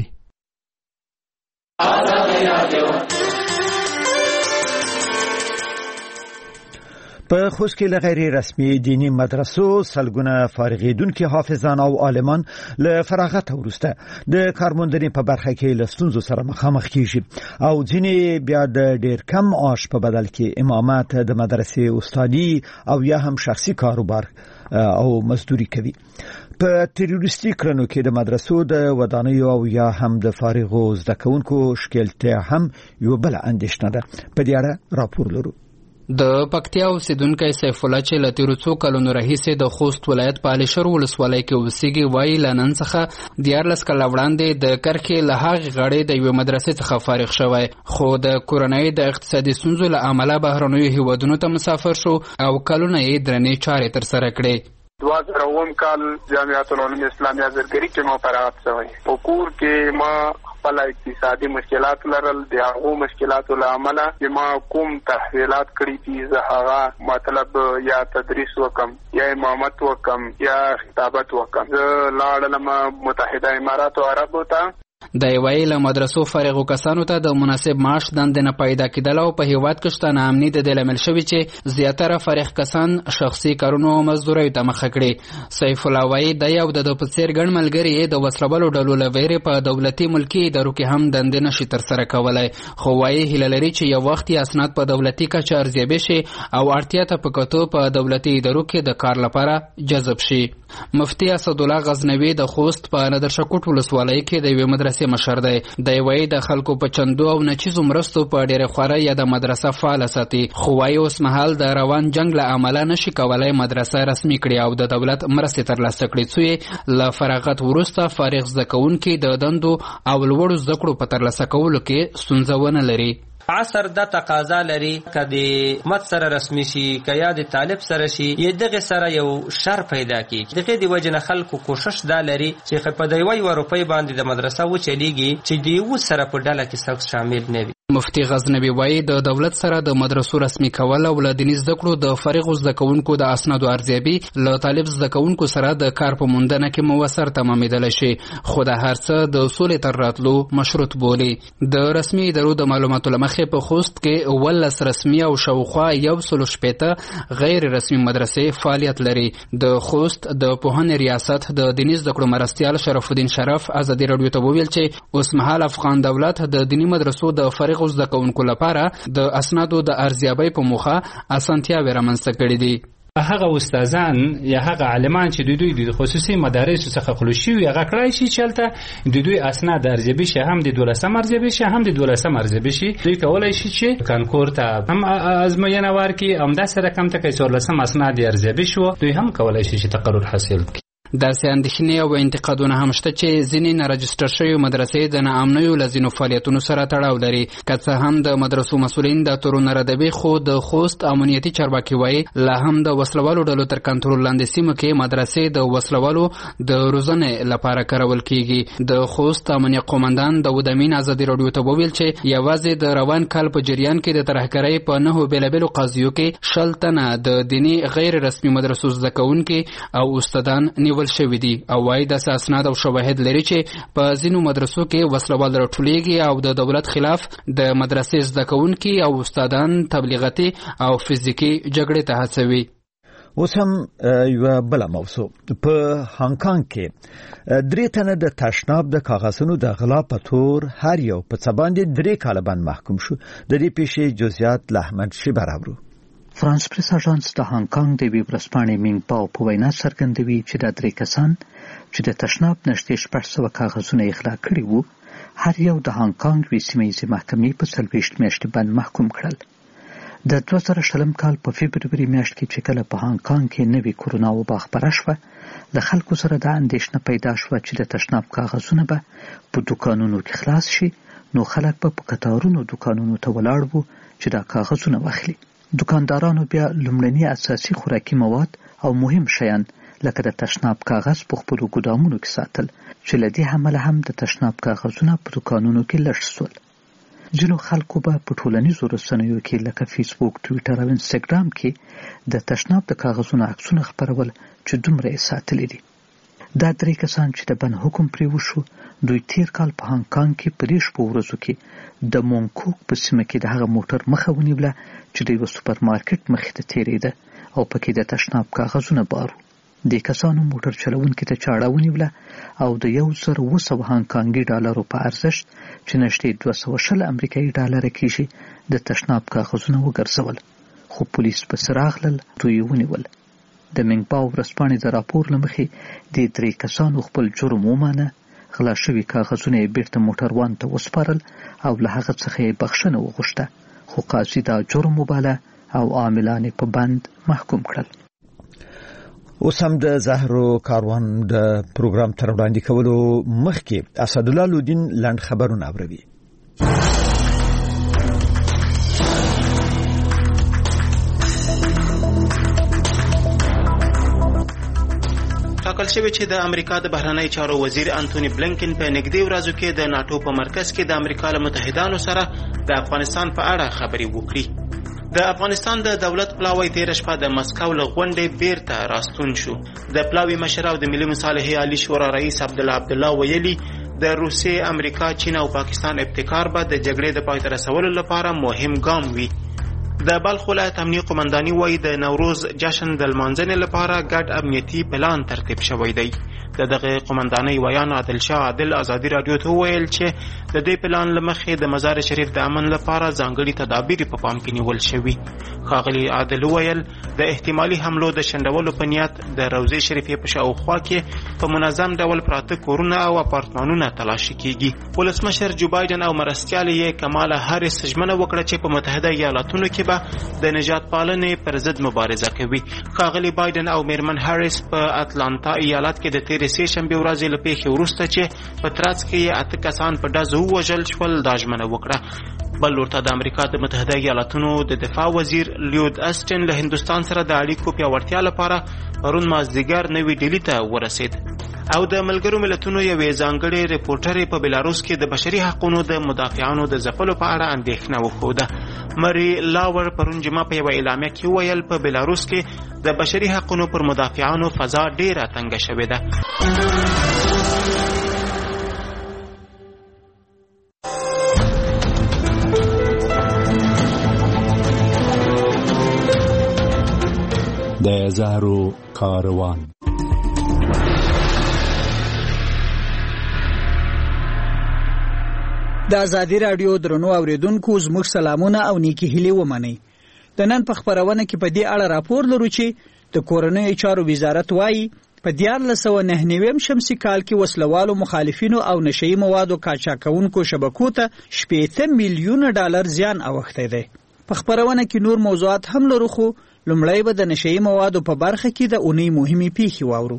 S2: په خوست کې له غیر رسمي دینی مدرسو سلګونه فارغیدونکو حافظان او عالمان له فراغت وروسته د کارموندنې په برخه کې له ستونزو سره مخامخ کیږي او ځینې بیا د ډیر کم معاش په بدل کې امامت د مدرسې استادي او یا هم شخصي کاروبار او مزدوري کوي. په تروریستي کړنو کې د مدرسو د ودانیو او یا هم د فارغو زده کوونکو شکلته هم یو بل اندېښنه ده. په دې اړه راپور لرو.
S18: د پکتیا اوسیدونکی سیف الله چې له تیرو څو کلونو راهیسې د خوست ولایت په علشر ولسوالۍ کې اوسېږي وایي له نن څخه 14 کاله وړاندې د کرښې له هغې غاړې د یوې مدرسې څخه فارغ شوی خو د کورنۍ د اقتصادي ستونزو له امله بهرنیو هیوادونو ته مسافر شو او کلونه یې درنې چارې ترسره کړې.
S6: 2009 کال جامعه العلوم اسلامیه زرګري کې ما فراغت شوی. په کور کې ما خپل اقتصادي مشکلات لرل د هغو مشکلاتو له امله چې ما کوم تحویلات کړي دي زه هغه مطلب یا تدریس وکم یا امامت وکم یا خطابت وکم. زه لاړم متحده اماراتو عربو ته.
S18: د یوې له مدرسو فارغو کسانو ته د مناسب معاش دندې نه پیدا کېدل او په هیواد کې شته ناامني د دې لامل شوي چې زیاتره فارغ کسان شخصي کارونو او مزدوریو ته مخه کړي. سیف الله وایي د یو د په څیر ګڼ ملګري د وسلوالو ډلو له ویرې په دولتي ملکي ادارو کې هم دندې نشي ترسره کولی خو وایي هیله لري چې یو وخت یې اسناد په دولتي کچه ارزیابي شي او اړتیا ته په کتو په دولتي ادارو کې د کار لپاره جذب شي. مفتي اسدالله غزنوي د خوست په نادرشکوټ ولسوالۍ کې د یوې مدرسې مشر دی. د یوې د خلکو په چندو او نچیزو مرستو په ډېرې خواره یا د مدرسه فعاله ساتي خو وایي اوس مهال د روان جنګ له امله نشي کولی مدرسه رسمي کړي او د دولت مرستې ترلاسه کړي څو یې له فراغت وروسته فارغ زده کوونکي د دندو او لوړو زده کړو په ترلاسه کولو کې ستونزه ونه لري.
S19: عصر د تقاضا لري کدي مت سره رسمي شي کیا د طالب سره شي دغه سره یو شر پیدا کی دغه دی وجنه خلکو کوشش دا لري چې په دوی روپۍ باندې د مدرسه و چلیږي چې دی سره په ډله کې څوک شامل نه وي.
S18: مفتی غزنوي وایي د دولت سره د مدرسو رسمي کول او د دیني زده کړو د فارغو زده کوونکو د اسنادو ارزیابي له طالب زده کوونکو سره د کار په موندنه کې موثر تمامېدلی شي خو د هر څه د اصولو تر راتلو مشروط بولي. د رسمي ادارو د معلوماتو له مخې په خوست کې 18 رسمي او شاوخوا 160 غیر رسمي مدرسې فعالیت لري. د خوست د پوهنې ریاست د دیني زده کړو مرستیال شرف الدین شرف ازادي راډیو ته وویل چې اوس مهال افغان دولت د دیني مدرسو د فارغ زده کوونکو لپاره د اسنادو د ارزیابۍ په موخه اسانتیاوې رامنځته کړي دي.
S20: هغه استادان یا هغه عالمان چې دوی د خصوصي مدارس څخه خلوص شوي هغه کړای شي چې دوی اسناد ارزیابي شي هم د 12 ارزیابي شي هم د 12 ارزیابي شي دوی کولای شي چې کانکور ته هم ازموینه ورکړي هم د سره کم ته کې 14 اسناد ارزیابي شو دوی هم کولای شي چې تقرر حاصل کړي.
S18: داسې اندېښنې او انتقادونه هم شته چې ځینې نه رجسټر شوي مدرسې د ناامنیو له ځینو فعالیتونو سره تړاو لري. که څه هم د مدرسو مسؤلین دا تورونه ردوي خو د خوست امنیتي چارواکي وایي لا هم د وسلوالو ډلو تر کنټرول لاندې سیمو کې مدرسې د وسلوالو د روزنې لپاره کارول کیږي. د خوست امنیه قومندان داود امین ازادي راډیو ته وویل چې یوازې د روان کال په جریان کې د ترهګرۍ په 9 بیلابیلو قضیو کې 60 تنه د دیني غیر رسمي مدرسو زده کوونکي او استادان نیول شوي دي او وايي داسې اسناد او شواهد لري چې په ځینو مدرسو کې وسلوال راټولیږي او د دولت خلاف د مدرسې زده کوونکي او استادان تبلیغاتي او فزیکي جګړې ته هڅوي.
S2: اوس هم یو بل موضوع په هانګ کانګ کې 3 تنه د تشناب د کاغذونو د غلا په تور هر یو په څه باندې 3 کاله باندې محکوم شو. د دې پیښې جزئیات له احمد شي برابرو.
S12: فرانس پریس اژانس د هانګ کانګ د ویب رسپانې مینګ پاو په وینا څرګندوي چې د 3 کسان چې د تشناب نشته 600 کاغذونه اغلا کړي وو هر یو د هانګ کانګ وی سیمه محکمې په 24 میاشتې باندې محکوم کړل. د 2020 کال په فبروري میاشت کې چې کله په هانګ کانګ کې نوې کورونا وبا خپره شوه، د خلکو سره د اندېښنه پیدا شوه چې د تشناب کاغذونه به په دوکانونو کې خلاص شي، نو خلک په قطارونو دوکانونو ته ولاړ وو چې دا کاغذونه واخلي. دوکاندارانو بیا لومړني اساسي خوراکي مواد او مهم شیان لکه د تشناب کاغذ په خپلو ګدامونو کې ساتل، چې له دې امله هم د تشناب کاغذونه په دوکانونو کې لږ سول. ځینو خلکو به په ټولنیزو رسنیو کې لکه فیسبوک، ټویټر او انسټاګرام کې د تشناب د کاغذونو عکسونه خپرول چې دومره یې ساتلي دي. دا 3 کسان چې د بند حکم پرې وشو، دوی تیر کال په هانګ کانګ کې په 10 ورځو کې د مونکوک په سیمه کې د هغه موټر مخه ونیوله چې د یو سوپر مارکیټ مخې ته تېرېده او پکې د تشناب کاغذونه بارو. د کسانو موټر چلونکي ته چاړه ونیوله او د 1200 هانګ کانګي ډالرو په ارزښت چې نږدې 220 امریکایي ډالر کېږي د تشناب کاغذونه وګرځول، خو پولیس پسې راغلل، دوی ونیول. د منګپاو ورځپاڼې د راپور له مخې د 3 کسانو خپل جرم ومانه، غلا شوي کاغذونه یې بیرته موټروان ته وسپارل او له هغه څخه یې بخښنه وغوښته، خو قاضي دا جرم وباله او عاملان یې په بند محکوم کړل.
S2: اوس هم د زهرو کاروان د پروګرام تر وړاندې کولو مخکې اسدالله لودین لاند خبرونه اوري.
S3: ټاکل شوی چې د امریکا د بهرنی چارو وزیر انټونی بلنکن په نږدې ورځو کې د ناتو په مرکز کې د امریکا له متحدانو سره د افغانستان په اړه خبرې وکړي. د افغانستان د دولت پلاوی تیر شپه د مسکو له غونډې بیرته راستون شو. د پلاوی مشر او د ملي مصالحې عالی شورا رئیس عبدالله ویلي د روسیې، امریکا، چین او پاکستان ابتکار به د جګړې د پای ته رسولو لپاره مهم ګام وي. د بلخ ولایت امنیه قومنداني وایي د نوروز جشن د لمانځنې لپاره ګډ امنیتي پلان ترتیب شوی دی. د دغه قومندانۍ ویان عادل شاه عادل ازادي رادیو ته وویل چې د دې پلان له مخې د مزار شریف د امن لپاره ځانګړي تدابیر په پام کې نیول شوي. ښاغلي عادل وویل د احتمالي حملو د شنډولو په نیت د روضې شریفې په شاوخوا کې په منظم ډول پراته کورونه او اپارتمانونه تلاشي کیږي. ولسمشر جو بایدن او مرستیال یې کمالا هاریس ژمنه وکړه چې په متحده ایالاتونو کې به د نجات پالنې پر ضد مبارزه کوي. ښاغلي بایدن او میرمن هاریس په اتلانتا ایالت کې د تېرې سې شنبې ورځې له پیښې وروسته چې په ترڅ کې یې 8 کسان په ډزو ووژل شول دا ژمنه وکړه. بل ورته د امریکا د متحده ایالاتونو د دفاع وزیر لیود اسټن له هندوستان سره د اړیکو پیاوړتیا لپاره پرون مازدیګر نوې ډیلي ته ورسید او د ملګرو ملتونو یوې ځانګړې ریپورټرې په بلاروس کې د بشري حقوقو د مدافعانو د ځپلو په اړه اندېښنه وښوده. مری لاور پرون جمعه په یوه اعلامیه کې وویل په بلاروس کې د بشري حقوقو پر مدافعانو فضا ډېره تنګه شوې ده.
S21: د زهرو کاروان.
S22: د ازادي رادیو درنو اوریدونکو زموږ سلامونه او نیکی هیلې ومنئ. د نن په خبرونه کې په دې اړه راپور لرو چې د کورنیو چارو وزارت وایي په 1999 شمسي کال کې وسلوالو مخالفینو او نشئی موادو قاچاقونکو شبکو ته 80 میلیون ډالر زیان اوښتی دی. په خبرونه کې نور موضوعات هم لرو، خو لومړی به د نشئی موادو په برخه کې د اونۍ مهمې پیښې واورو.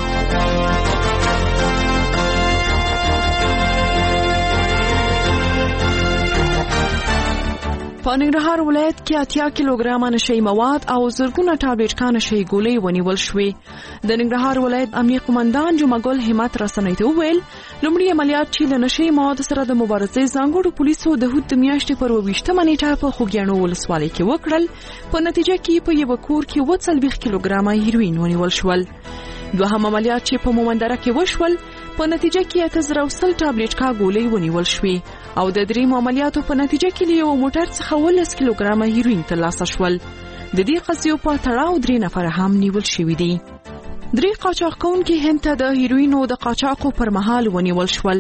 S23: په ننګرهار ولایت کې 80 کیلوګرامه نشئی مواد او زرګونه ټابلیټ نشئی ګولۍ ونیول شوې. د ننګرهار ولایت امنیه قومندان جمعګل همت رسنۍ ته وویل لومړی عملیات چې له نشئی مواد سره د مبارزې ځانګړو پولیسو د هوت میاشتې پر 28 نیټه په خوږیاڼو ولسوالۍ کې وکړل. په نتیجه کې په یو کور کې 40 کیلوګرامه هیروین ونیول شول. دوهم عملیات چې په مومندره کې وشول په نتیجه کې 1000 ټابلیټ ګولۍ ونیول شوې او د دریم عملیاتو په نتیجه کې یو موټر څخه 10 کیلوګرامه هیروین ترلاسه شول. د دې قضیو په تړاو 3 نفر هم نیول شوي دي. 3 قاچاق کوونکي هند ته د هیروینو د قاچاقو پر مهال ونیول شول.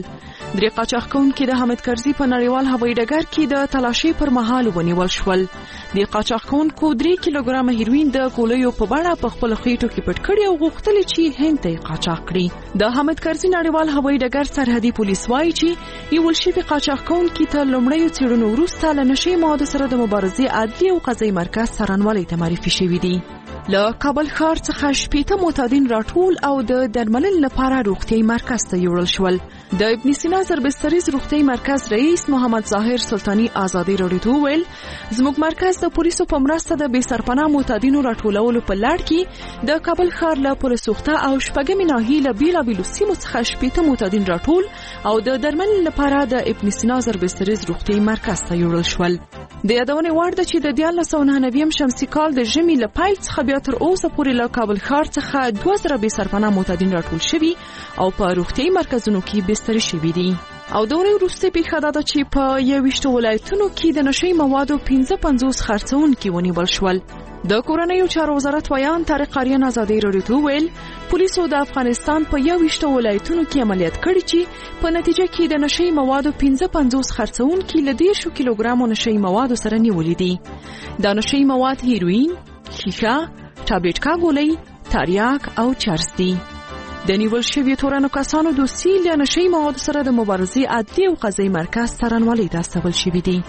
S23: درې قاچاقونکي د حامد کرزي په نړیوال هوایي ډګر کې د تلاشي پر مهال ونیول شول. د قاچاقونکو 3 کیلوګرام هیروین د ګولیو په بڼه په خپل خېټو کې پټ کړي او غوښتل چې هند ته قاچاق کړي. د حامد کرزي نړیوال هوایي ډګر سرحدي پولیس وایي چې نیول شوي قاچاقونکي تر لومړیو څېړنو وروسته له نشي موادو سره د مبارزې عدلي او قضایي مرکز څارنوالۍ ته معرفي شوي دي. له کابل ښار څخه 80 معتادین راټول او د درملنې لپاره روغتیايي مرکز ته یوړل شول. د ابن سینا زربستریز روغتیايي مرکز رئیس محمد ظاهر سلطانی ازادي راډیو ته وویل زموږ مرکز د پولیسو په مرسته د بې سرپناه معتادینو راټولولو په لړ کې د کابل ښار له پلسوخته او شپږمې ناحیې له بیلابیلو سیمو څخه 80 معتادین راټول او د درملنې لپاره د ابن سینا زربستریز روغتیايي مرکز ته یوړل شول. د یادونې وړ ده چې د 1999 شمسي کال د ژمي له پیل څخه بیا تر اوسه پورې له کابل ښار څخه 2000 بې سرپناه معتادین راټول شوي او په روغتیايي مرکزونو کې بستري شوي دي. او د ورځې وروسته پیښه دا ده چې په 21 ولایتونو کې د نشي موادو 55 خرڅونکي ونیول شول. د کورنیو چارو وزارت ویان طارق قاریان ازادي راډیو ته ویل پولیسو د افغانستان په 21 ولایتونو کې عملیات کړی چې په نتیجه کې د نشي موادو 55 خرڅونکي له 10 کیلوګرامو نشي موادو سره نیولې دي. دا نشي مواد هیروین، شیشه، ټابلیټکا ګولۍ، تریاک او چرس دي. د نیول شویو تورنو کسانو دوسي له نشي موادو سره د مبارزې عدلي او قضایي مرکز څارنوالۍ ته استول شوي دي.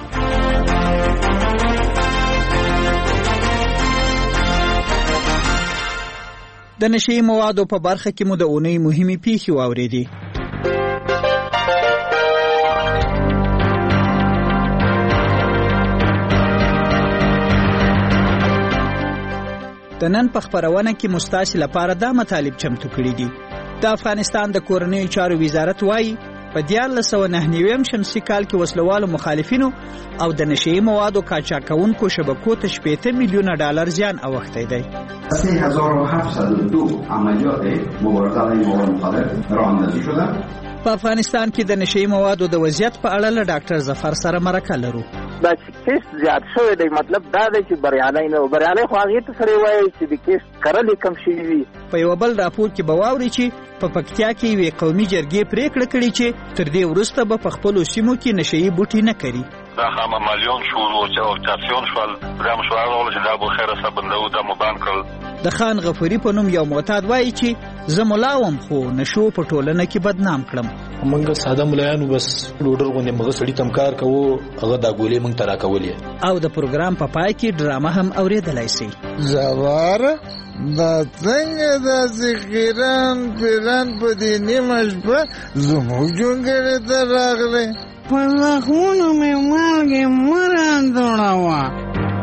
S22: د نشي موادو په برخه کې مو د اونۍ مهمې پیښې واورېدې. د نن په خبرونه کې مستاسي لپاره دا مطالب چمتو کړي دي. د افغانستان د کورنیو چارو وزارت وایي په 1999 شمسي کال کې وسلوالو مخالفینو او د نشي موادو قاچاقونکو شبکو ته 80 میلیون ډالر زیان اوښتی دی.
S1: 3702 عملیات مبارزه با مواد مخدر راه اندازی شده.
S22: په افغانستان کې د نشي موادو د وضعیت په اړه له ډاکټر ظفر سره مرکه لرو.
S4: دا کیس زیات شوی دی، مطلب دا دی چې بریالي نه بریالي خو هغه ته سره وایي چې د کیس کرل کم شي وي.
S22: په یو بل راپور کې بواوري چې په پکتیا کې وی قومي جرګې پریکړه کړې چې تر دې وروسته به په خپل سیمو کې نشي بوټي نه کړي.
S5: دا هم مليون شو او تاسیون شول دا مشوره ول چې دا به خیره سبندو د مبان کړ.
S22: د خان غفوري په نوم یو معتاد وایي چې زمولاوم خو نشو په ټولنه کې بدنام کړم.
S24: موږ ساده ملایانو بس لوډر غونډه موږ سړی تمکار کوو هغه دا ګولې موږ ترا کولې.
S22: او د پروګرام په پای کې ډرامه هم اوریدلای شي.
S25: زوار دا څنګه د ذکران پیران په دې نیمه شپه زموږ جونګړې ته راغله په لخونو مې مالګې مران دوړاوه.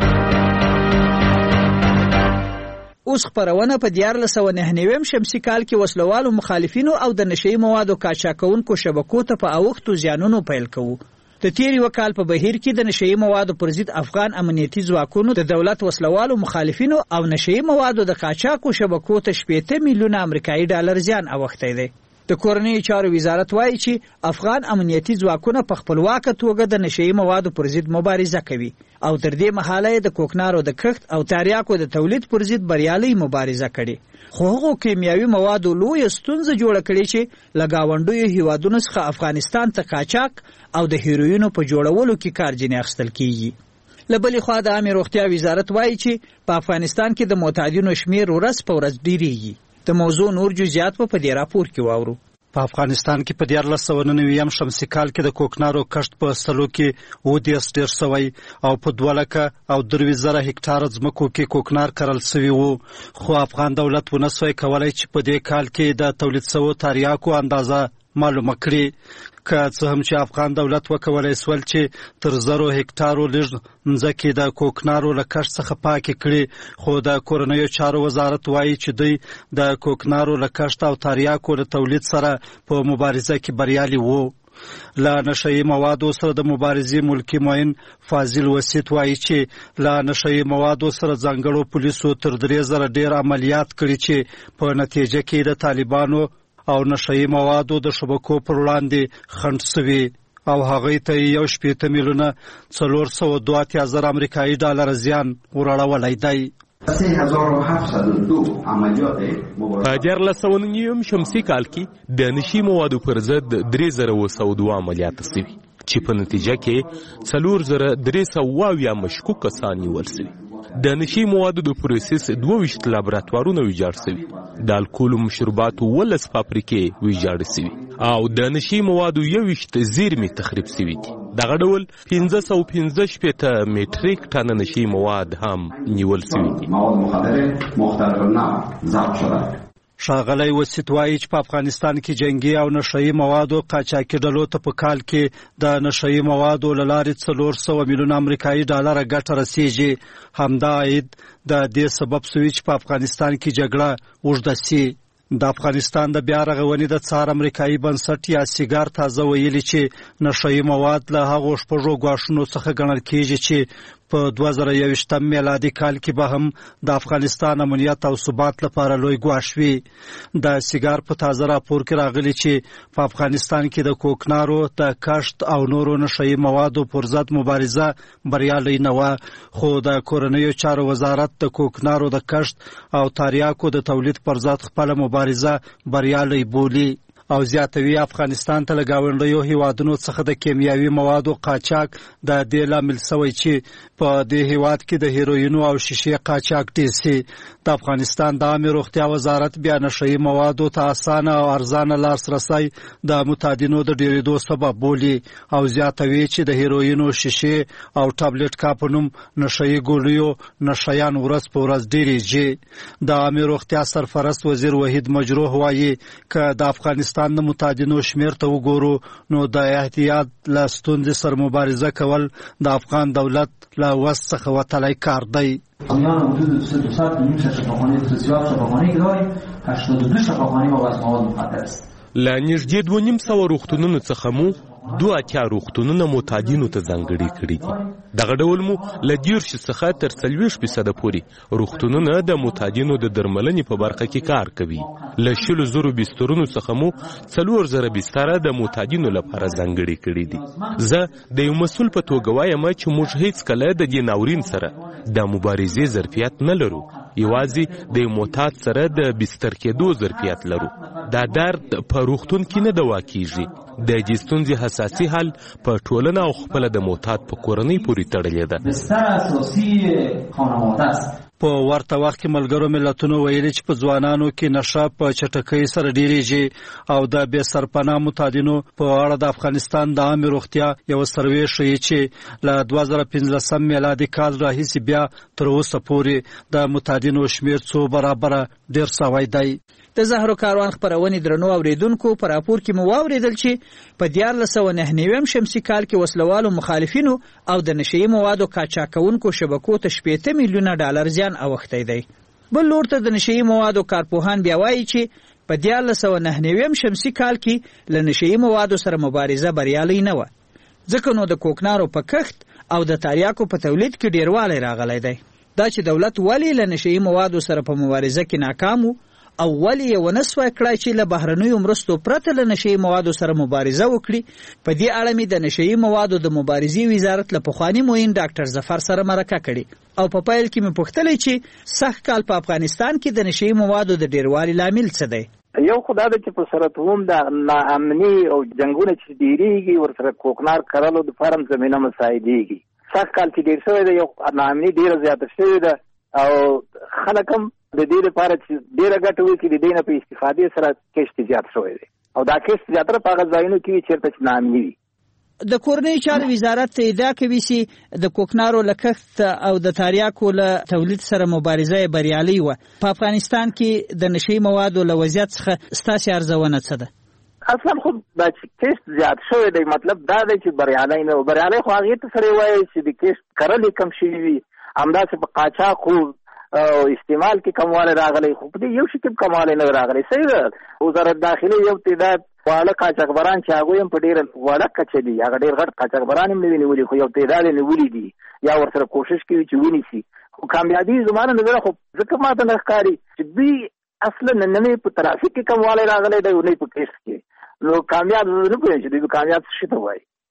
S22: اوس خبرونه په 1999 شمسي کال کې وسلوالو مخالفینو او د نشي موادو قاچاقونکو شبکو ته په اوښتو زیانونو پیل کوو. د تیری وکال په بهیر کې د نشي موادو پر ضد افغان امنیتي ځواکونو د دولت وسلوالو مخالفینو او نشي موادو د قاچاقو شبکو ته 80 میلیون امریکایي ډالر زیان اوښتی دی. د کورنیو چارو وزارت وایي چې افغان امنیتي ځواکونه په خپلواکه توګه د نشي موادو پر ضد مبارزه کوي او تر دې مهاله د کوکنارو د کښت او تریاکو د تولید پر ضد بریالي مبارزه کړي. خو هغو کیمیاوي موادو لویه ستونزه جوړه کړې چې له ګاونډیو هیوادونو څخه افغانستان ته قاچاق او د هیروینو په جوړولو کې کارجنې اخیستل کیږي. له بلې خوا د عامې روغتیا وزارت وایي چې په افغانستان کې د معتادینو شمیر ورځ په ورځ ډیریږي. د موضوع نور جزئیات په دې راپور کې واورو.
S26: په افغانستان کې په 1999 شمسي کال کې د کوکنارو کښت په سلو کې 10 ډیر شوی او په 2,000 هکتار ځمکو کې کوکنار کرل شوی وو. خو افغان دولت ونسوي کولای چې په دې کال کې د تولید شوو تریاکو اندازه معلومه کړي. که څه هم چې افغان دولت وکولای سول چې تر 0 هکتارو لږ ځمکې د کوکنارو له کښت څخه پاکې کړي، خو د کورنیو چارو وزارت وایي چې دوی د کوکنارو له کښت او تریاکو له تولید سره په مبارزه کې بریالي وو. له نشئی موادو سره د مبارزې ملکی معین فاضل وسیت وایي چې له نشئی موادو سره ځانګړو پولیسو تر 3,000 ډیر عملیات کړي چې په نتیجه کې د طالبانو او نشئی موادو د شبکو پر وړاندې خنډ شوي او هغه ته 80 میلیونه 402,000 امریکایي ډالر زیان ورړولای دی.
S1: 3702 عملیات
S7: په 1409 شمسي کال کې د نشي موادو پر ضد 3702 عملیات شوي چې په نتیجه کې 4322 مشکوک کسان نیول شوي. د نشي موادو د پروسس 22 لابراتوارونه ویجاړ شوي، د الکول مشروباتو 12 فابریکې ویجاړ شوي او د نشي موادو 21 زیرمې تخریب شوي دي. دغه ډول 515 میټریک ټن نشي مواد هم نیول شوي دي.
S1: مواد مخدره مختلف النوع ضبط شده.
S26: ښاغلی وسیط وایي چې په افغانستان کې جنگي او نشهیي موادو قاچاقي ډلو ته په کال کې د نشهیي موادو له لارې 400 میلیون امریکایي ډالره ګټه رسیږي. همدا عاید د دې سبب شوي چې په افغانستان کې جګړه اوږده سي. د افغانستان د بیا رغونې د څار امریکایي بنسټ یا سیګار تازه ویلي چې نشهیي مواد له هغو شپږو ګواښونو څخه ګڼل کېږي چې په 2021 میلادي کال کې به هم د افغانستان امنیت او ثبات لپاره لوی ګواښ وي. د سیګار په تازه راپور کې راغلي چې په افغانستان کې د کوکنارو د کښت او نورو نشهیي موادو پر ضد مبارزه بریالۍ نه وه، خو د کورنیو چارو وزارت د کوکنارو د کښت او تریاکو د تولید پر ضد خپله مبارزه بریالۍ بولي او زیاتوي افغانستان ته له ګاونډیو هیوادونو څخه د کیمیاوي موادو قاچاق د دې لامل شوی چې په دې هیواد کې د هیروینو او شیشې قاچاق ډېر سي. د افغانستان د عامې روغتیا وزارت بیا نشهیي موادو ته اسانه او ارزانه لاسرسی د متادینو د ډېرېدو سبب بولي او زیاتوي چې د هیروینو شیشې او ټابلیټ کا په نوم نشهیي ګولیو نشهیان ورځ په ورځ ډېرېږي. د عامې روغتیا سرپرست وزیر وحید مجروح وایي که د افغانستان د متادینو شمیر ته وګورو نو د احتیاط له ستونزې سره مبارزه کول د افغان دولت له وس څخه وتلی کار دی.
S8: میان حدود 200 نیم شفاخانه خصوصیات شفاخانه که داریم 82 شفاخانه ما از مواد مخدر است.
S7: له نږدې 2,500 روغتونونو څخه مو 2 روغتونونه معتادینو ته ځانګړي کړي دي. دغه ډول مو له 10 څخه تر 40% پورې روغتونونه د معتادینو د درملنې په برخه کې کار کوي. له 100,000 بسترونو څخه مو 4,000 بستره د معتادینو لپاره ځانګړي کړي دي. زه د یو مسؤل په توګه وایم چې موږ هیڅ کله د دې ناورین سره د مبارزې ظرفیت نه لرو، یوازې د معتاد سره د بستر کېدو ظرفیت لرو. دا درد په روغتون کې نه دوا کیږي. د دې ستونزې حساسي حل په ټولنه او خپل د معتاد په کورنۍ پورې تړلې ده.
S8: بستر اساسي خانواده است.
S26: په ورته وخت کې ملګرو ملتونو ویلي چې په ځوانانو کې نشه په چټکۍ سره ډیریږي او د بې سرپناه متادینو په اړه د افغانستان د عامې روغتیا یو سروې ښیي چې له 2015 میلادي کال راهیسې بیا تر اوسه پورې د متادینو شمیر څو برابره ډیر سوی دی.
S22: د زهرو کاروان خپرونې درنو اوریدونکو په راپور کې مو واوریدل چې په 1499 شمسي کال کې وسلوالو مخالفینو او د نشهیي موادو قاچاقونکو شبکو ته 80 میلیونه ډالر زیان اوښتی دی. بل لور ته د نشهیي موادو کارپوهان بیا وایي چې په 1499 شمسي کال کې له نشهیي موادو سره مبارزه بریالۍ نه وه، ځکه نو د کوکنارو په کښت او د تریاکو په تولید کې ډیروالی راغلی دی. دا چې دولت ولې له نشهیي موادو سره په مبارزه کې ناکام و او ولې یې ونه سوای کړای چې له بهرنیو مرستو پرته له نشهیي موادو سره مبارزه وکړي، په دې اړه مې د نشهیي موادو د مبارزې وزارت له پخواني معین ډاکټر ظفر سره مرکه کړې او په پیل کې مې پوښتلی چې سږ کال په افغانستان کې د نشهیي موادو د ډیروالي لامل څه دی.
S4: یو خدای د چې په سرطوم د ناامني او جنگونه چې ډیریږي ورسره کوکنار کرلو د فارم زمینه مساعدېږي. سږ کال چې ډیر شوی دی، یو ناامني ډیره زیاته شوې ده او خلک هم د دې لپاره چې ډیره ګټه وکړي د دې نه په استفادې سره کښت زیات شوی دی او دا کښت زیاتره په هغه ځایونو کې وي چېرته چې ناامني وي.
S22: د کورنیو چارو وزارت ادعا کوي چې د کوکنارو له کښت او د تریاکو له تولید سره مبارزه یې بریالۍ وه. په افغانستان کې د نشهیي موادو له وضعیت څخه ستاسې ارزونه څه ده؟
S4: اصلا خو دا چې کښت زیات شوی دی مطلب دا دی چې بریالۍ نه و. بریالۍ خو هغې ته سره وایي چې د کښت کرلې کم شوي وي، همداسې په قاچاقو او استعمال کې کموالی راغلی، خو په دې یو شي کې کموالی نه راغلی. صحیح ده، وزارت داخلې یو تعداد واړه قاچاقبران چې هغوی هم په ډېره واړه کچه دي، هغه ډېر غټ قاچاقبران هم نه دي نیولي، خو یو تعداد یې نیولي دي یا ورسره کوشش کوي چې ونیسي. خو کامیابي زما نه نظره خو ځکه ماته نه ښکاري چې دوی اصلا نه په ترافیک کې کموالی راغلی دی او نه په کښت کې. نو کامیاب نه پوهېږم چې دوی کامیاب څه شي ته وایي.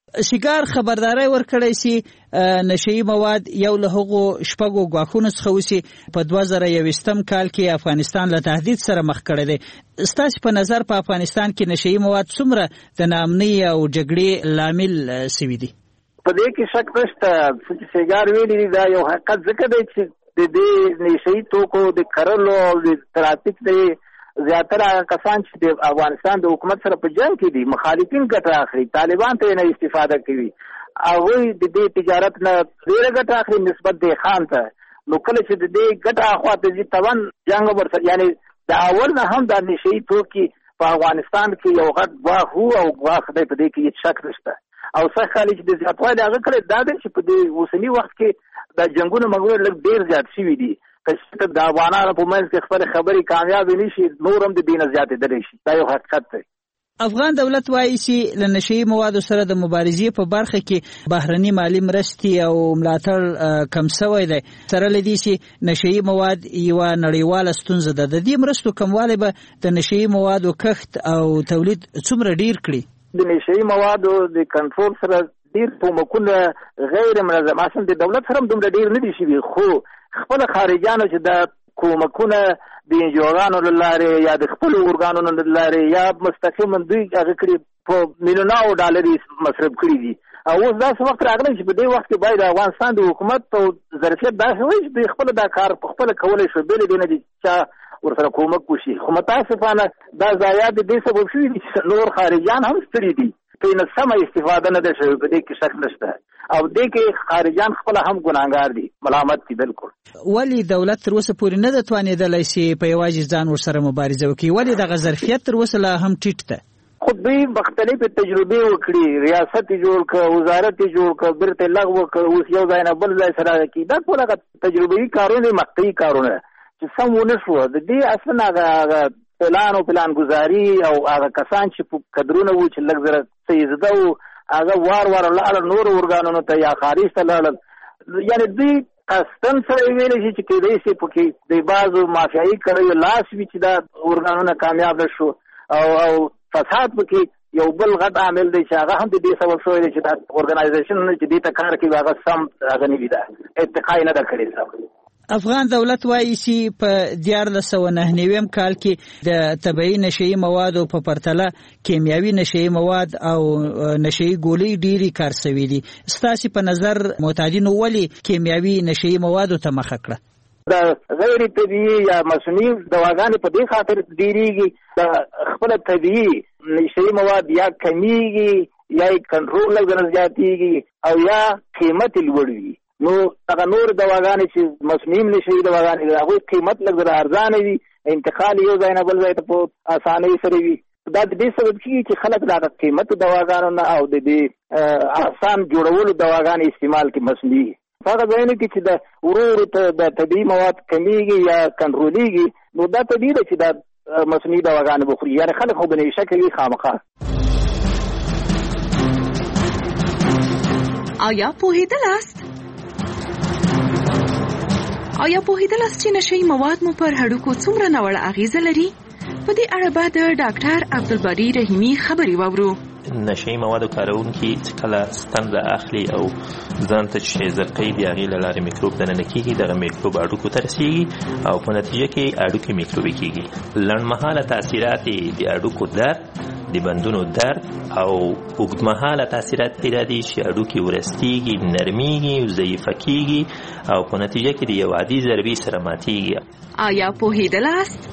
S22: شکار خبرداري ورکړی سي نشئی مواد یو له هغو شپږو غواخونو څخه وسی په 2021 کال کې افغانستان له تهدید سره مخ کړی دی. ستاسو په نظر په افغانستان کې نشئی مواد څومره د ناامنۍ او جګړې لامل سوي دي؟
S4: په دې کې شک نشته چې سیګار ویلي دا یو حقیقت ځکه دی چې د دې نشئی توکو د کرلو او د ترافیک د زیاتره کسان چې د افغانستان د حکومت سره په جنگ کې دي مخالفین ګټه اخلي، طالبان ته نه استفاده کوي، هغه د دې تجارت نه ډېر ګټه اخلي نسبت د خان ته. نو کله چې د دې ګټه اخواته دي توان جنگ ورسره یعنی د اول نه هم د نشئی توکي په افغانستان کې یو غټ واخ او واخ د دې کې هیڅ شک نشته. او څه خالي چې د زیاتوالي هغه کړی دا دی چې په دې اوسني وخت کې د جنگونو مګر لږ ډېر زیات شوي دي. که د افغانانو په منځ کې خپل خبرې کامیاب نشي نور هم د دین زیاتېدلی شي. دا یو حقیقت دی.
S22: افغان دولت وایي چې له نشئی موادو سره د مبارزې په برخه کې بهرني مالی مرستې او ملاتړ کم شوی دی. سره له دې چې نشئی مواد یوه نړیواله ستونزه ده، د دې مرستو کموالی به د نشئی موادو کښت او تولید څومره ډیر کړي؟
S4: د نشئی موادو د کنټرول سره ډیر کومکونه غیر منظم اصلا د دولت سره دومره ډیر نه دي شوي، خو خپل خارجانو چې د کومکونه د انجوګانو له لارې یا د خپل اورګانونو له لارې یا مستقیما دوی هغه کړي په میلیونونو ډالري مصرف کړي دي. او اوس داسې وخت راغلی چې په دې وخت کې باید افغانستان د حکومت او ظرفیت داسې وي چې دوی خپل دا کار په خپله کولی شي، بېلې دې نه دي چې ورسره کومک وشي. خو متاسفانه دا ضایعات د دې سبب شوي دي چې نور خارجان هم ستړي دي، په نه سمه استفاده نه ده شوې. په دې کې شک نشته او دې کې خارجان خپل هم ګناهګار دي، ملامت دي. بالکل
S22: ولی دولت تر اوسه پورې نه ده توانېدلی چې په یوازې ځان ورسره مبارزه وکړي؟ ولې دغه ظرفیت تر اوسه لا هم ټیټ ده؟
S4: خو دوی مختلفې تجربې وکړي، ریاست یې جوړ کړ، وزارت یې جوړ کړ، بیرته لغوه کړ، اوس یو ځای نه بل ځای سره کړي. دا ټول هغه تجربوي کارونه مقطعي کارونه چې سم ونه شوه. د دې اصلا هغه پلان او پلانګزاري او هغه کسان چې په قدرونه وو چې لږ زره څه زده وو هغه وار لاړل نور ارګانونو ته یا خارج ته لاړل. یعنی دوی قصدن سره ویلی شي چې کېدای شي پکې د بعضو مافیایي کړیو لاس وي چې دا ارګانونه کامیاب نه شو او فساد پکې یو بل غټ عامل دی چې هغه هم د دې سبب شوی دی چې دا ارګنایزیشن چې دې ته کار کوي هغه سم هغه نه وي، دا اتقا نه ده کړې سم.
S22: افغان دولت وایي چې په 1999 کال کې د طبیعي نشئی موادو په پرتله کیمیاوي نشئی مواد او نشئی ګولۍ ډېرې کار شوي دي. ستاسو په نظر معتادینو ولې کیمیاوي نشئی موادو ته مخه کړه؟
S4: د غیر طبیعي یا مصنوعي دواګانې په دې خاطر ډېرېږي د خپل طبیعي نشئی مواد یا کمیږي یا کنټرول لږ زیاتېږي او یا قیمت لوړ وي. نو هغه نور دواګانې چې مصنوعي نشئی دواګانې د هغوی قیمت لږ زره ارزانه وي، انتقال یو ځای نه بل ځای ته په اسانۍ سره وي. دا د دې سبب کېږي چې خلک د هغه قیمتو دواګانو نه او د دې آسان جوړولو دواګانې استعمال کړي مصنوعي. هغه ځایونه کې چې د ورو ورو ته د طبیعي مواد کمیږي یا کنټرولېږي، نو دا طبیعي ده چې دا مصنوعي دواګانې بخوري. یعنې خلک خو به نشه کوي خامخا.
S23: آیا پوهېدلاست چې نشئی مواد مو پر هډوکو څومره ناوړه اغیزه لري؟ په دې اړه به د ډاکټر عبدالباری رحیمي خبرې واورو.
S9: نشئی موادو کارونکي چې کله ستنده اخلي او ځان ته چې زرقۍ د هغې له لارې میکروب دننه کېږي، دغه میکروب هډوکو ته رسېږي او په نتیجه کې هډوکي میکروبي کېږي. لنډمهاله تاثیرات یې د هډوکو درد، د بندونو درد او اوږدمهاله تاثیرات پیدا دي چې هډوکي ورستېږي، نرمېږي او ضعیفه کېږي او په نتیجه کې د یو عادي ضربې سره ماتېږي.
S23: آیا پوهېدلاست؟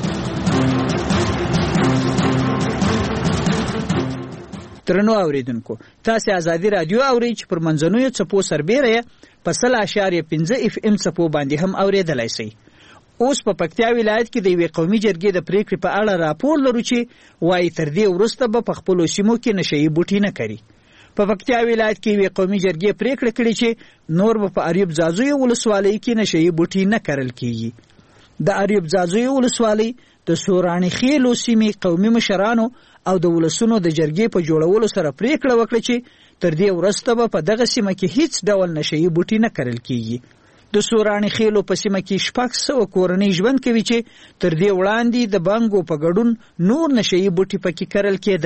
S22: درنو اوریدونکو، تاسو ازادي رادیو اورئ چې پر منځنوي څپو سربېره په 100.5 FM څپو باندې هم اوریدلای شئ. اوس په پکتیا ولایت کې د یوې قومي جرګې د پریکړې په اړه راپور لرو چې وایي تر دې وروسته به په خپلو سیمو کې نشئی بوټي نه کري. په پکتیا ولایت کې یوې قومي جرګې پریکړه کړې چې نور به په اریوب ځاځوی ولسوالۍ کې نشئی بوټي نه کرل کیږي. د اریوب ځاځوی ولسوالۍ د سوراني خیلو سیمې قومي مشرانو او د ولسونو د جرګې په جوړولو سره پریکړه وکړه چې تر دې وروسته به په دغه سیمه کې هیڅ ډول نشئی بوټي نه کرل کیږي. د سوراني خیلو په سیمه کې 600 کورنۍ ژوند کوي چې تر دې وړاندې د بنګو په ګډون نور نشئی بوټي پکې کرل کېدل.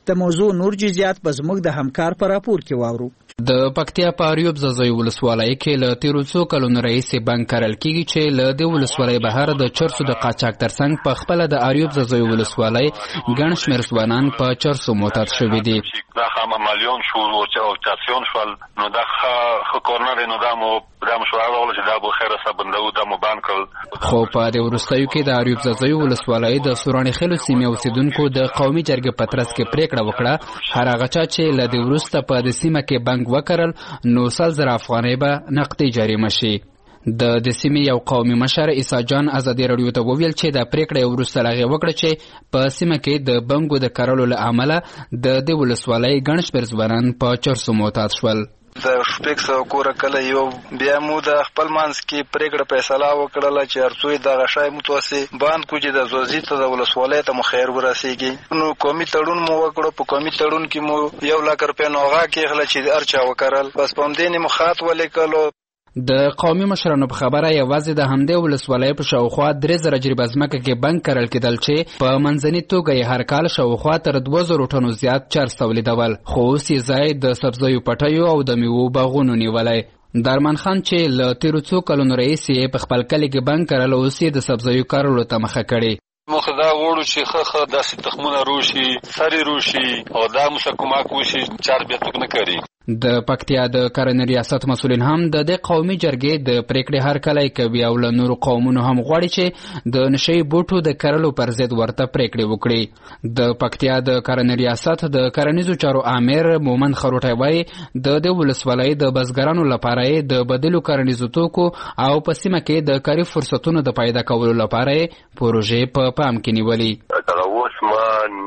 S22: د موضوع نور جزئیات به زموږ د همکار په راپور کې واورو.
S18: د پکتیا په اریوب زازوی ولسوالۍ کې له تیرو څو کلونو راهیسې بانک کرل کېږي چې له دې ولسوالۍ بهر د چرسو د قاچاق ترڅنګ په خپله د اریوب زازوی ولسوالۍ ګڼ شمېر ځوانان په چرسو معتاد شوي دي.
S5: دا عملیان شول او اپتاسیون شول نو دا ښه کورنر نو دا مشوره راغله چې دا به خیره سه بندوو دا مو بند کړل.
S18: خو په دې وروستیو کې د اریوب زازوی ولسوالۍ د سوراني خیلو سیمې اوسېدونکو د قومي جرګې په ترڅ کې پرېکړه وکړه هر هغه چا چې له دې وروسته په دې سیمه کې بانک وکرل نو 100,000 افغانۍ به نقدي جریمه شي. د سیمې یو قومي مشر عیسی جان ازادي راډیو ته وویل چې د پریکړې وروسته هغه وکړه چې په سیمه کې د بانکو د کرلو له امله د دې ولسوالۍ ګڼ شمېر ځوانان په چرسو معتاد شول.
S10: د شپږ سوه کوره کله یو بیا مو د خپل منځ کې پرېکړه فیصله وکړله چې هر څوی دغه شی متوسې بند کړو چې د زوزي ته د ولسوالۍ ته مو خیر ورسېږي. نو قومي تړون مو وکړو. په قومي تړون کې مو 1,00,000 روپۍ نوغه کېښله چې هر چا وکرل. بس په همدې نه مو خط ولیکلو.
S18: د قومي مشرانو په خبره یوازې د همدې ولسوالۍ په شاوخوا 3,000 جریبه ځمکه کې بانک کرل کېدل چې په منځني توګه یې هر کال شاوخوا تر 2,000 ټنو زیات چرس تولیدول. خو اوس یې ځای د سبزیو پټیو او د میوو باغونو نیولی. درمان خان چې له تیرو څو کلونو راهیسې په خپل کلي کې بانک کرل اوس یې د سبزیو کرلو ته مخه کړې.
S5: موږ دا غواړو چې ښه داسې تخمونه روشي سرې روشي او دا موږ کومک وشي چار بیا څوک نه کوي.
S18: د پکتیا د کرنې ریاست مسؤلین هم د دې قومي جرګې د پریکړې هرکلی کوي او له نورو قومونو هم غواړي چې د نشهیي بوټو د کرلو پر ضد ورته پریکړې وکړي. د پکتیا د کرنې ریاست د کرنیزو چارو امیر مومن خروټی وایي د دې ولسوالۍ د بزګرانو لپاره یې د بدیلو کرنیزو توکو او په سیمه کې د کاري فرصتونو د پیدا کولو لپاره یې پروژې په پام کې نیولي.
S5: اوس ما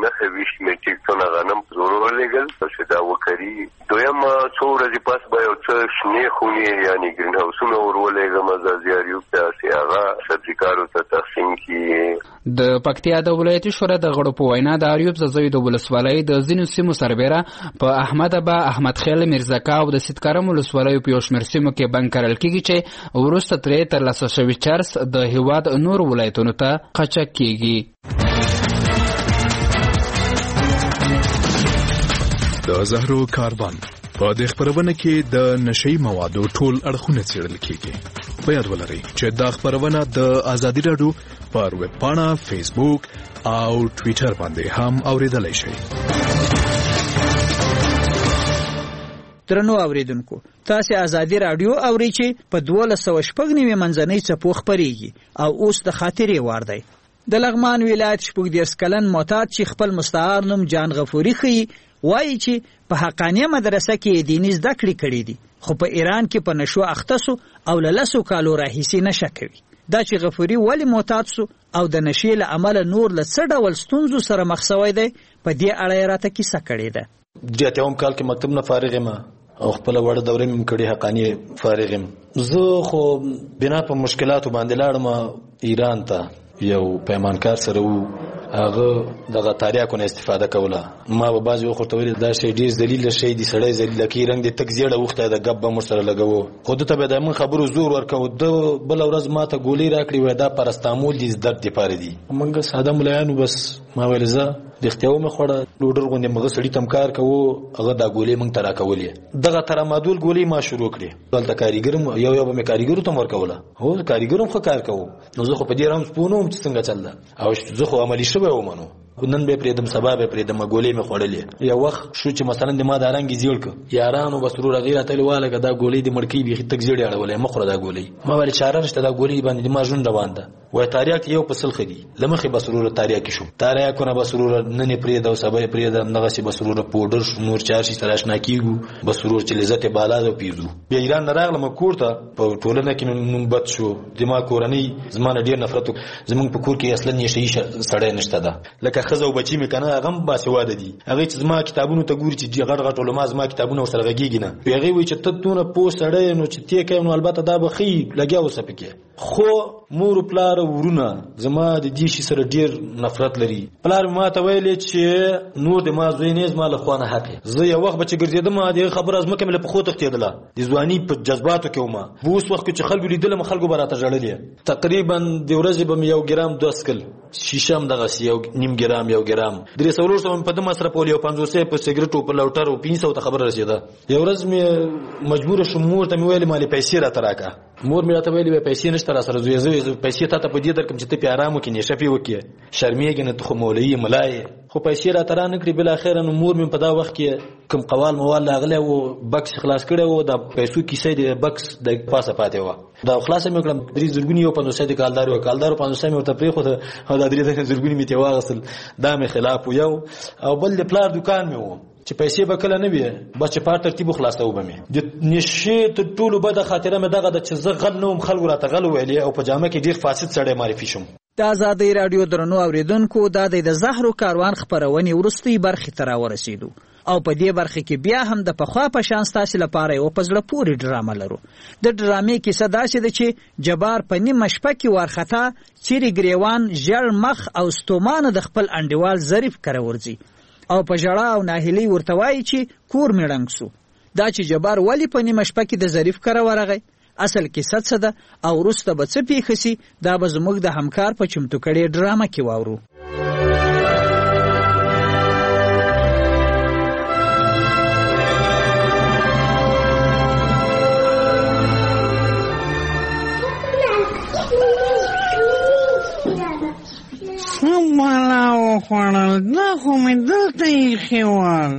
S5: 9 میټریک ټنه غنم زور ولېږل چې دا وکړي. دویم څو ورځې پس به یو څه شنې خونې یعنې ګرین هاوسونه ور ولېږم د زیاریوب ته چې هغه سبزیکارو ته تقسیم کړي.
S18: د پکتیا د ولایتي شورا د غړو په وینا د اریوب زازوی د ولسوالۍ د ځینو سیمو سربیره په احمد ابا احمد خیل میرزکا او د سیدکرم ولسوالیو په یو شمېر سیمو کې بانک کرل کېږي چې وروسته ترې ترلاسه شوي چرس د هېواد نورو ولایتونو ته قاچاق کېږي.
S11: د زهرو کاروان په دې خبرونه کې د نشئی موادو ټول اړخونه څېړل کېږي. په یاد ولرئ چې دا خبرونه د آزادي راډیو پر ویب پاڼه، فیسبوک او ټویټر باندې هم اوریدلای شئ.
S22: درنو اوریدونکو، تاسو آزادي راډیو اورئ چې په 1290 منځنۍ څپو خپرېږي او اوس د خاطرې وار دی. د لغمان ولایت 14 کلن معتاد چې خپل مستعار نوم جان غفوري ښیي وایي چې په حقانیه مدرسه کې دیني زده کړې کړې دي خو په ایران کې په نشو اخته سو او له 10 کالو راهیسې نشه کوي. دا چې غفوري ولې معتاد سو او د نشې له امله نور له څه ډول ستونزو سره مخ شوی دی په دې اړه یې راته کیسه کړې ده.
S24: د اتم کال کې مکتب نه فارغ یم او خپل وړه دورې مې کړې حقانیه فارغ یم. زه خو بنا په مشکلاتو باندې لاړم ایران ته. یو پیمانکار سره وو هغه دغه تاریاکو نه استفاده کوله. ما به بعضې وخت ورته ویل دا شی ډېر ذلیله شی دی، سړی ذلیله کوي، رنګ دې تک زیړه اوښتی د ګپ به موږ سره لګوو. خو ده ته به د موږ خبرو زور ورکوو. ده بله ورځ ما ته ګولۍ راکړې وایي دا پرستامول دي درد دپاره دي. موږ ساده ملایانو بس ما ویل زه رښتیا ومې خوړه لوډر غوندې مغه سړي ته کار کوو هغه دا ګولۍ موږ ته راکولې. دغه ترامادول ګولۍ ما شروع کړې. دلته کاریګر یو به مې کاریګرو ته م ورکوله. هو کاریګر هم ښه کار کوو. نو زه خو په دې هم پوه نه وم چې څنګه چل ده او زه خو عملي شوی وم. نو نن به پرېدم سبا به پرېدم ګولۍ مې خوړلې. یو وخت شو چې مثلا د ما دا رنګ زیړ کړ یارانو بس ورور هغې راته ویل والګه دا ګولۍ دې مړ کوي بیخي تک زیړې اړولی مه خوره دا ګولۍ. ما ویل چاره نشته دا ګولۍ باندې ما ژوند روان ده. وایي تاریاک یو په سل ښه دي. له مخې بس وروره تاریاکي شو. تاریاکونه بس وروره نن یې پرېږده او سبا یې پرېږدم دغسې بس وروره پوډر شو نور چار شي سره اشنا کېږو بس وروره چې لذت یې بالا ده پېږدو. بیا ایران نه راغلم کور ته په ټولنه کې نوم بد شو. زما کورنۍ زما نه ډېر نفرت زموږ په کور کې اصلا نشهیي سړی نشته ده لکه ښځه او بچي مې که نه هغه هم باسواده دي. هغې چې زما کتابونو ته ګوري چې غټ غټ علما زما کتابونه ورسره غږېږي نه. هغې وایي چې ته دونه پوه سړی نو چې تی کوې نو البته دا به ښه لګیا اوسه پکې. خو مور و پلار ورونه زما د دې شي سره ډېر نفرت لري. پلار مې ما ته ویلې چې نور د ما زوی نه زما له خوا نه حق زه یو وخت به چې ګرځېدم د هغې خبره ځمکه مې له پښو تښتېدله د ځواني په جذباتو کې وم. په اوس وخت کې چې خلکو لیدلم خلکو به راته ژړلې. تقریبا د ورځې به مې 1 ګرام 2 سکل شیشه هم دغه یو نیم ګرام یو ګرام 300 په د مصرفول یو 500 په سیګریټو په لوټر او 500 ته خبر رسیده. یو ورځ مې مجبور شوم مور ته مې ویلې مالي پیسې را تراکا. مور مې راته ویلې پیسې نشته را سره زوی پیسې ته په دې درکم چې ته په آرام کې نشه پی وکې شرمېږي نه ته مولوی ملای خو پیسې را ترانه کړې بل اخر نو مور مې په دا وخت کې کوم قوال موال لاغله او بکس خلاص کړو او د پیسو کیسې د بکس د پاسه پاتې و دا خلاص مې کړم 3 زرګونی یو 500 د کالدار او کالدار 500 مې ته پری خو دا 3 زرګونی مې ته واغسل دا مې خلاف یو او بل د پلار دکان مې و چې پیسې به کله نه وي بس چې په ترتیب خلاصو به مې د نشه ته ټولو بده خاطره مې دغه د چې زه غل نوم خلکو راته غل ویلې او په جامه کې ډیر فاسد سړی معرفي شوم.
S22: د آزادۍ رادیو درنو اوریدونکو د زهرو کاروان خبرونې ورستۍ برخې ته راورسېدو او په دې برخه کې بیا هم د پخوا په شان ستاسو لپاره یو په زړه پورې ډرامه لرو. د ډرامې کیسه داسې ده چې جبار په نیمه شپه کې وارخطا چیرې ګریوان ژړ مخ او ستومانه د خپل انډیوال ظریف کره ورځي او په ژړا او ناهیلۍ ورته وایي چې کور مې ړنګ سو. دا چې جبار ولې په نیمه شپه کې د ظریف کره ورغی اصل کیسه څه ده او وروسته به څه پیښه سي دا به زموږ د همکار په چمتو کړې ډرامه کې واورو.
S25: سمالا وخوړل دا خو مې دلته ایښی وال.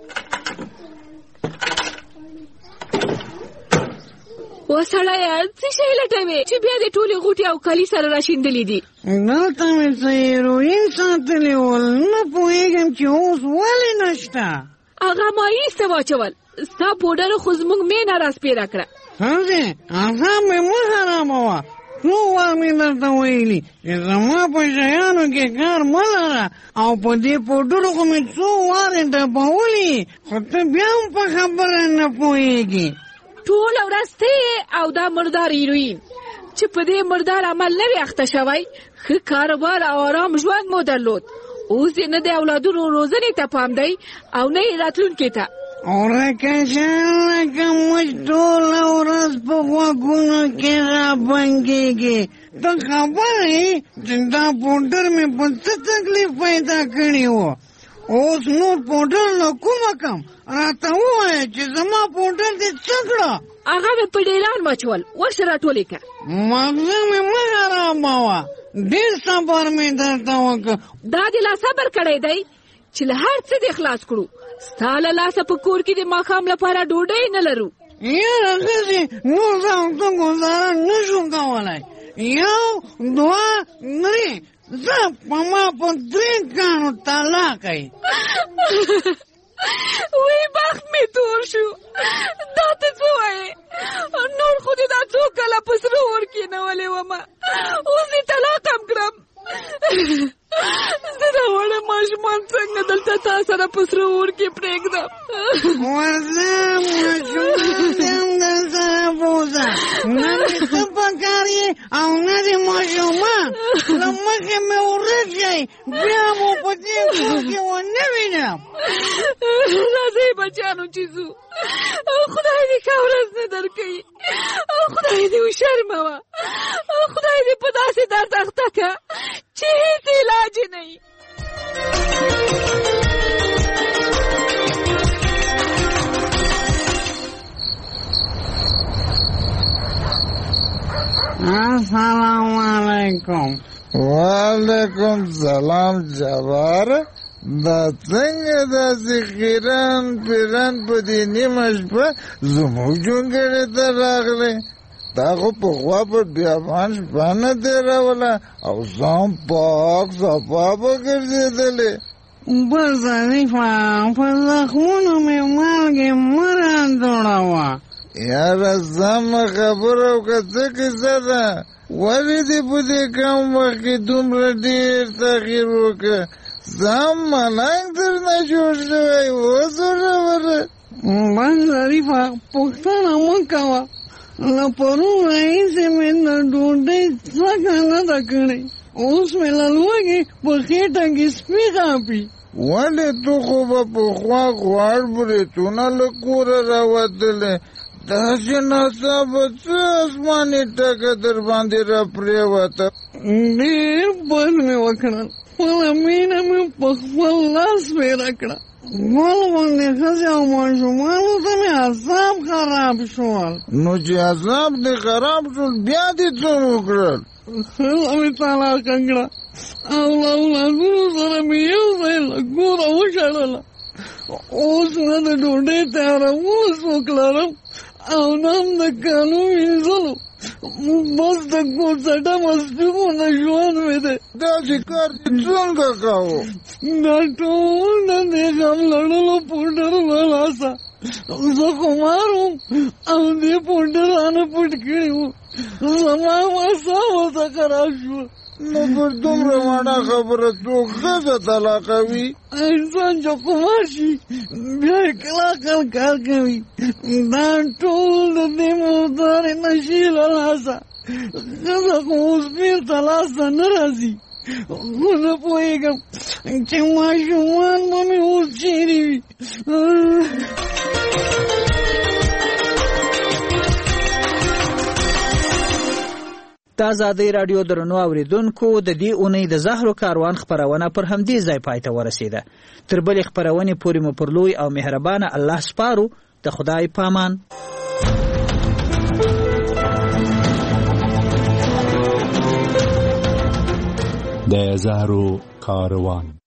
S6: وسړیه څه شی لټوې چې بیا د ټولې غوټې او کالي سره راشیندلې دي؟
S25: دلته مې څه هیروین ساتلي ول نه پوهېږم چې اوس ولې نشته.
S6: هغه ما ایسته واچول ستا پوډر خو زموږ مینه راسپېره کړه.
S25: هغې هغه مې مه حراموه څو وار مې درته ویلي چې زما په شیانو کې کار مه لره او په دې پوډرو خو مې څو وارې ډبولي خو ته بیا هم په خبره نه پوهېږي.
S6: ټول ورځ ته او دا مردار هیروین چې په دې مردار عمل نه وي اخته شوی ښه کاروبار او آرام ژوند مو درلود. اوس یې نه د اولادونو روزنې ته پام دی او نه یې راتلونکي ته.
S25: ورکه شه لکه موږ ټوله ورځ په غوږونو کې رابنګېږي. ته خبره یې چې دا پوډر مې په څه تکلیف پیدا کړي وو. اوس نور پوډر له کومه کم راته ووایه چې زما پوډر دې څه کړه.
S6: هغه مې په ډیلان واچول اوس راټولې کړه.
S25: مغزه مې مه حراموه ډېر صبر مې درته وکړه.
S6: دا دې لا صبر کړی دی چې له هر څه دې خلاص کړو. ستا له لاسه په کور کې د ماښام لپاره ډوډۍ نه لرو.
S25: یاره ښځې نور زه او ته ګزاره نه شو کولی. 1 2 3 زه په ما په 3 کانو طلاق ای.
S6: وی بخت می تور شو. دا ته څه وایې؟ نور خو دې دا څو کاله په سره اور کېنولې ومه اوس دې طلاق هم کړم. زه دا وړه ماشومان څنګه دلته تا سره په سره اور کې پرېږدم؟
S25: ورځه ماشومان دې هم در سره بوځه نه دې ته پکار یې او نه دې ماشومان له مخې مې ورک شئ بیا مو په دې کور کې ونه وینم.
S6: راځئ بچیانو چې ځو. خدای دې ښه ورځ نه درکوي او خدای دې وشرموه او خدای دې په داسې درد اخته که چې هیڅ علاج یې نه وي.
S25: السلام علیکم. وعلیکم سلام جبار. دا څنګه داسې خیران پیران په دې نیمه شپه زموږ جونګړې ته راغلی؟ تا خو پخوا په بیابان شپه نه تېروله او ځان پاک صفا به ګرځېدلې. بس ظریفه په زخمونو مې مالګې مه راجوړوه. یاره سمه خبره وکړه څه کیسه ده؟ ولې دې په دې کم وخت کې دومره ډېر تغییر وکړه؟ زم ملنګ در نه جوړ شوی اوس ورسره. بس ظریفه پوښتنه مه کوه له پرون راهیسې مې د ډوډۍ څکه نه ده کړې. اوس مې له لوږې په خېټه کې سپي غاپي. ولې تو خو به پخوا غوړ بریتونه له کوره راوتلې داسې ناڅاپه څه اسماني ټکه در باندې راپرېوته. ډېر بد مې وکړل، خپله مینه مې په خپل لاس پیدا کړه. ګل غوندې ښځې او ماشومانو ته مې اعصاب خراب شول. نو چې اعصاب دې خراب شول بیا دې څه وکړل؟ ښځه مې طلاقه کړه او له اولادونو سره مې یو ځای له کوره وشړله. اوس نه د ډوډۍ تیارولو څوک لرم او نه هم د کالو وینځلو، بس د کوڅټه مستیغو د ژوند مې دی. داسې کار چې څنګه کوو؟ دا ټول د دې غم لړلو پوډر له لاسه زه خمار وم او دې پوډر رانه پټ کړي وو، زما اعصاب ورته خراب شول. نو پر دومره ماڼه خبره څوک ښځه طلاقوي؟ انسان چې خمار شي بیا یې کلاقل کار کوي. دا ټول د دې مردارې نشي له لاسه. ښځه خو اوس بېرته لاسته نه راځي، خو نه پوهېږم چې ماشومان به مې اوس چېرې وي.
S22: د ازادۍ راډیو درنو اوریدونکو، د دې اونۍ د زهرو کاروان خپرونه پر همدې ځای پای ته ورسېده. تر بلې خپرونې پورې مو پر لوی او مهربانه الله سپارو. د خدای پامان.
S21: د زهرو کاروان.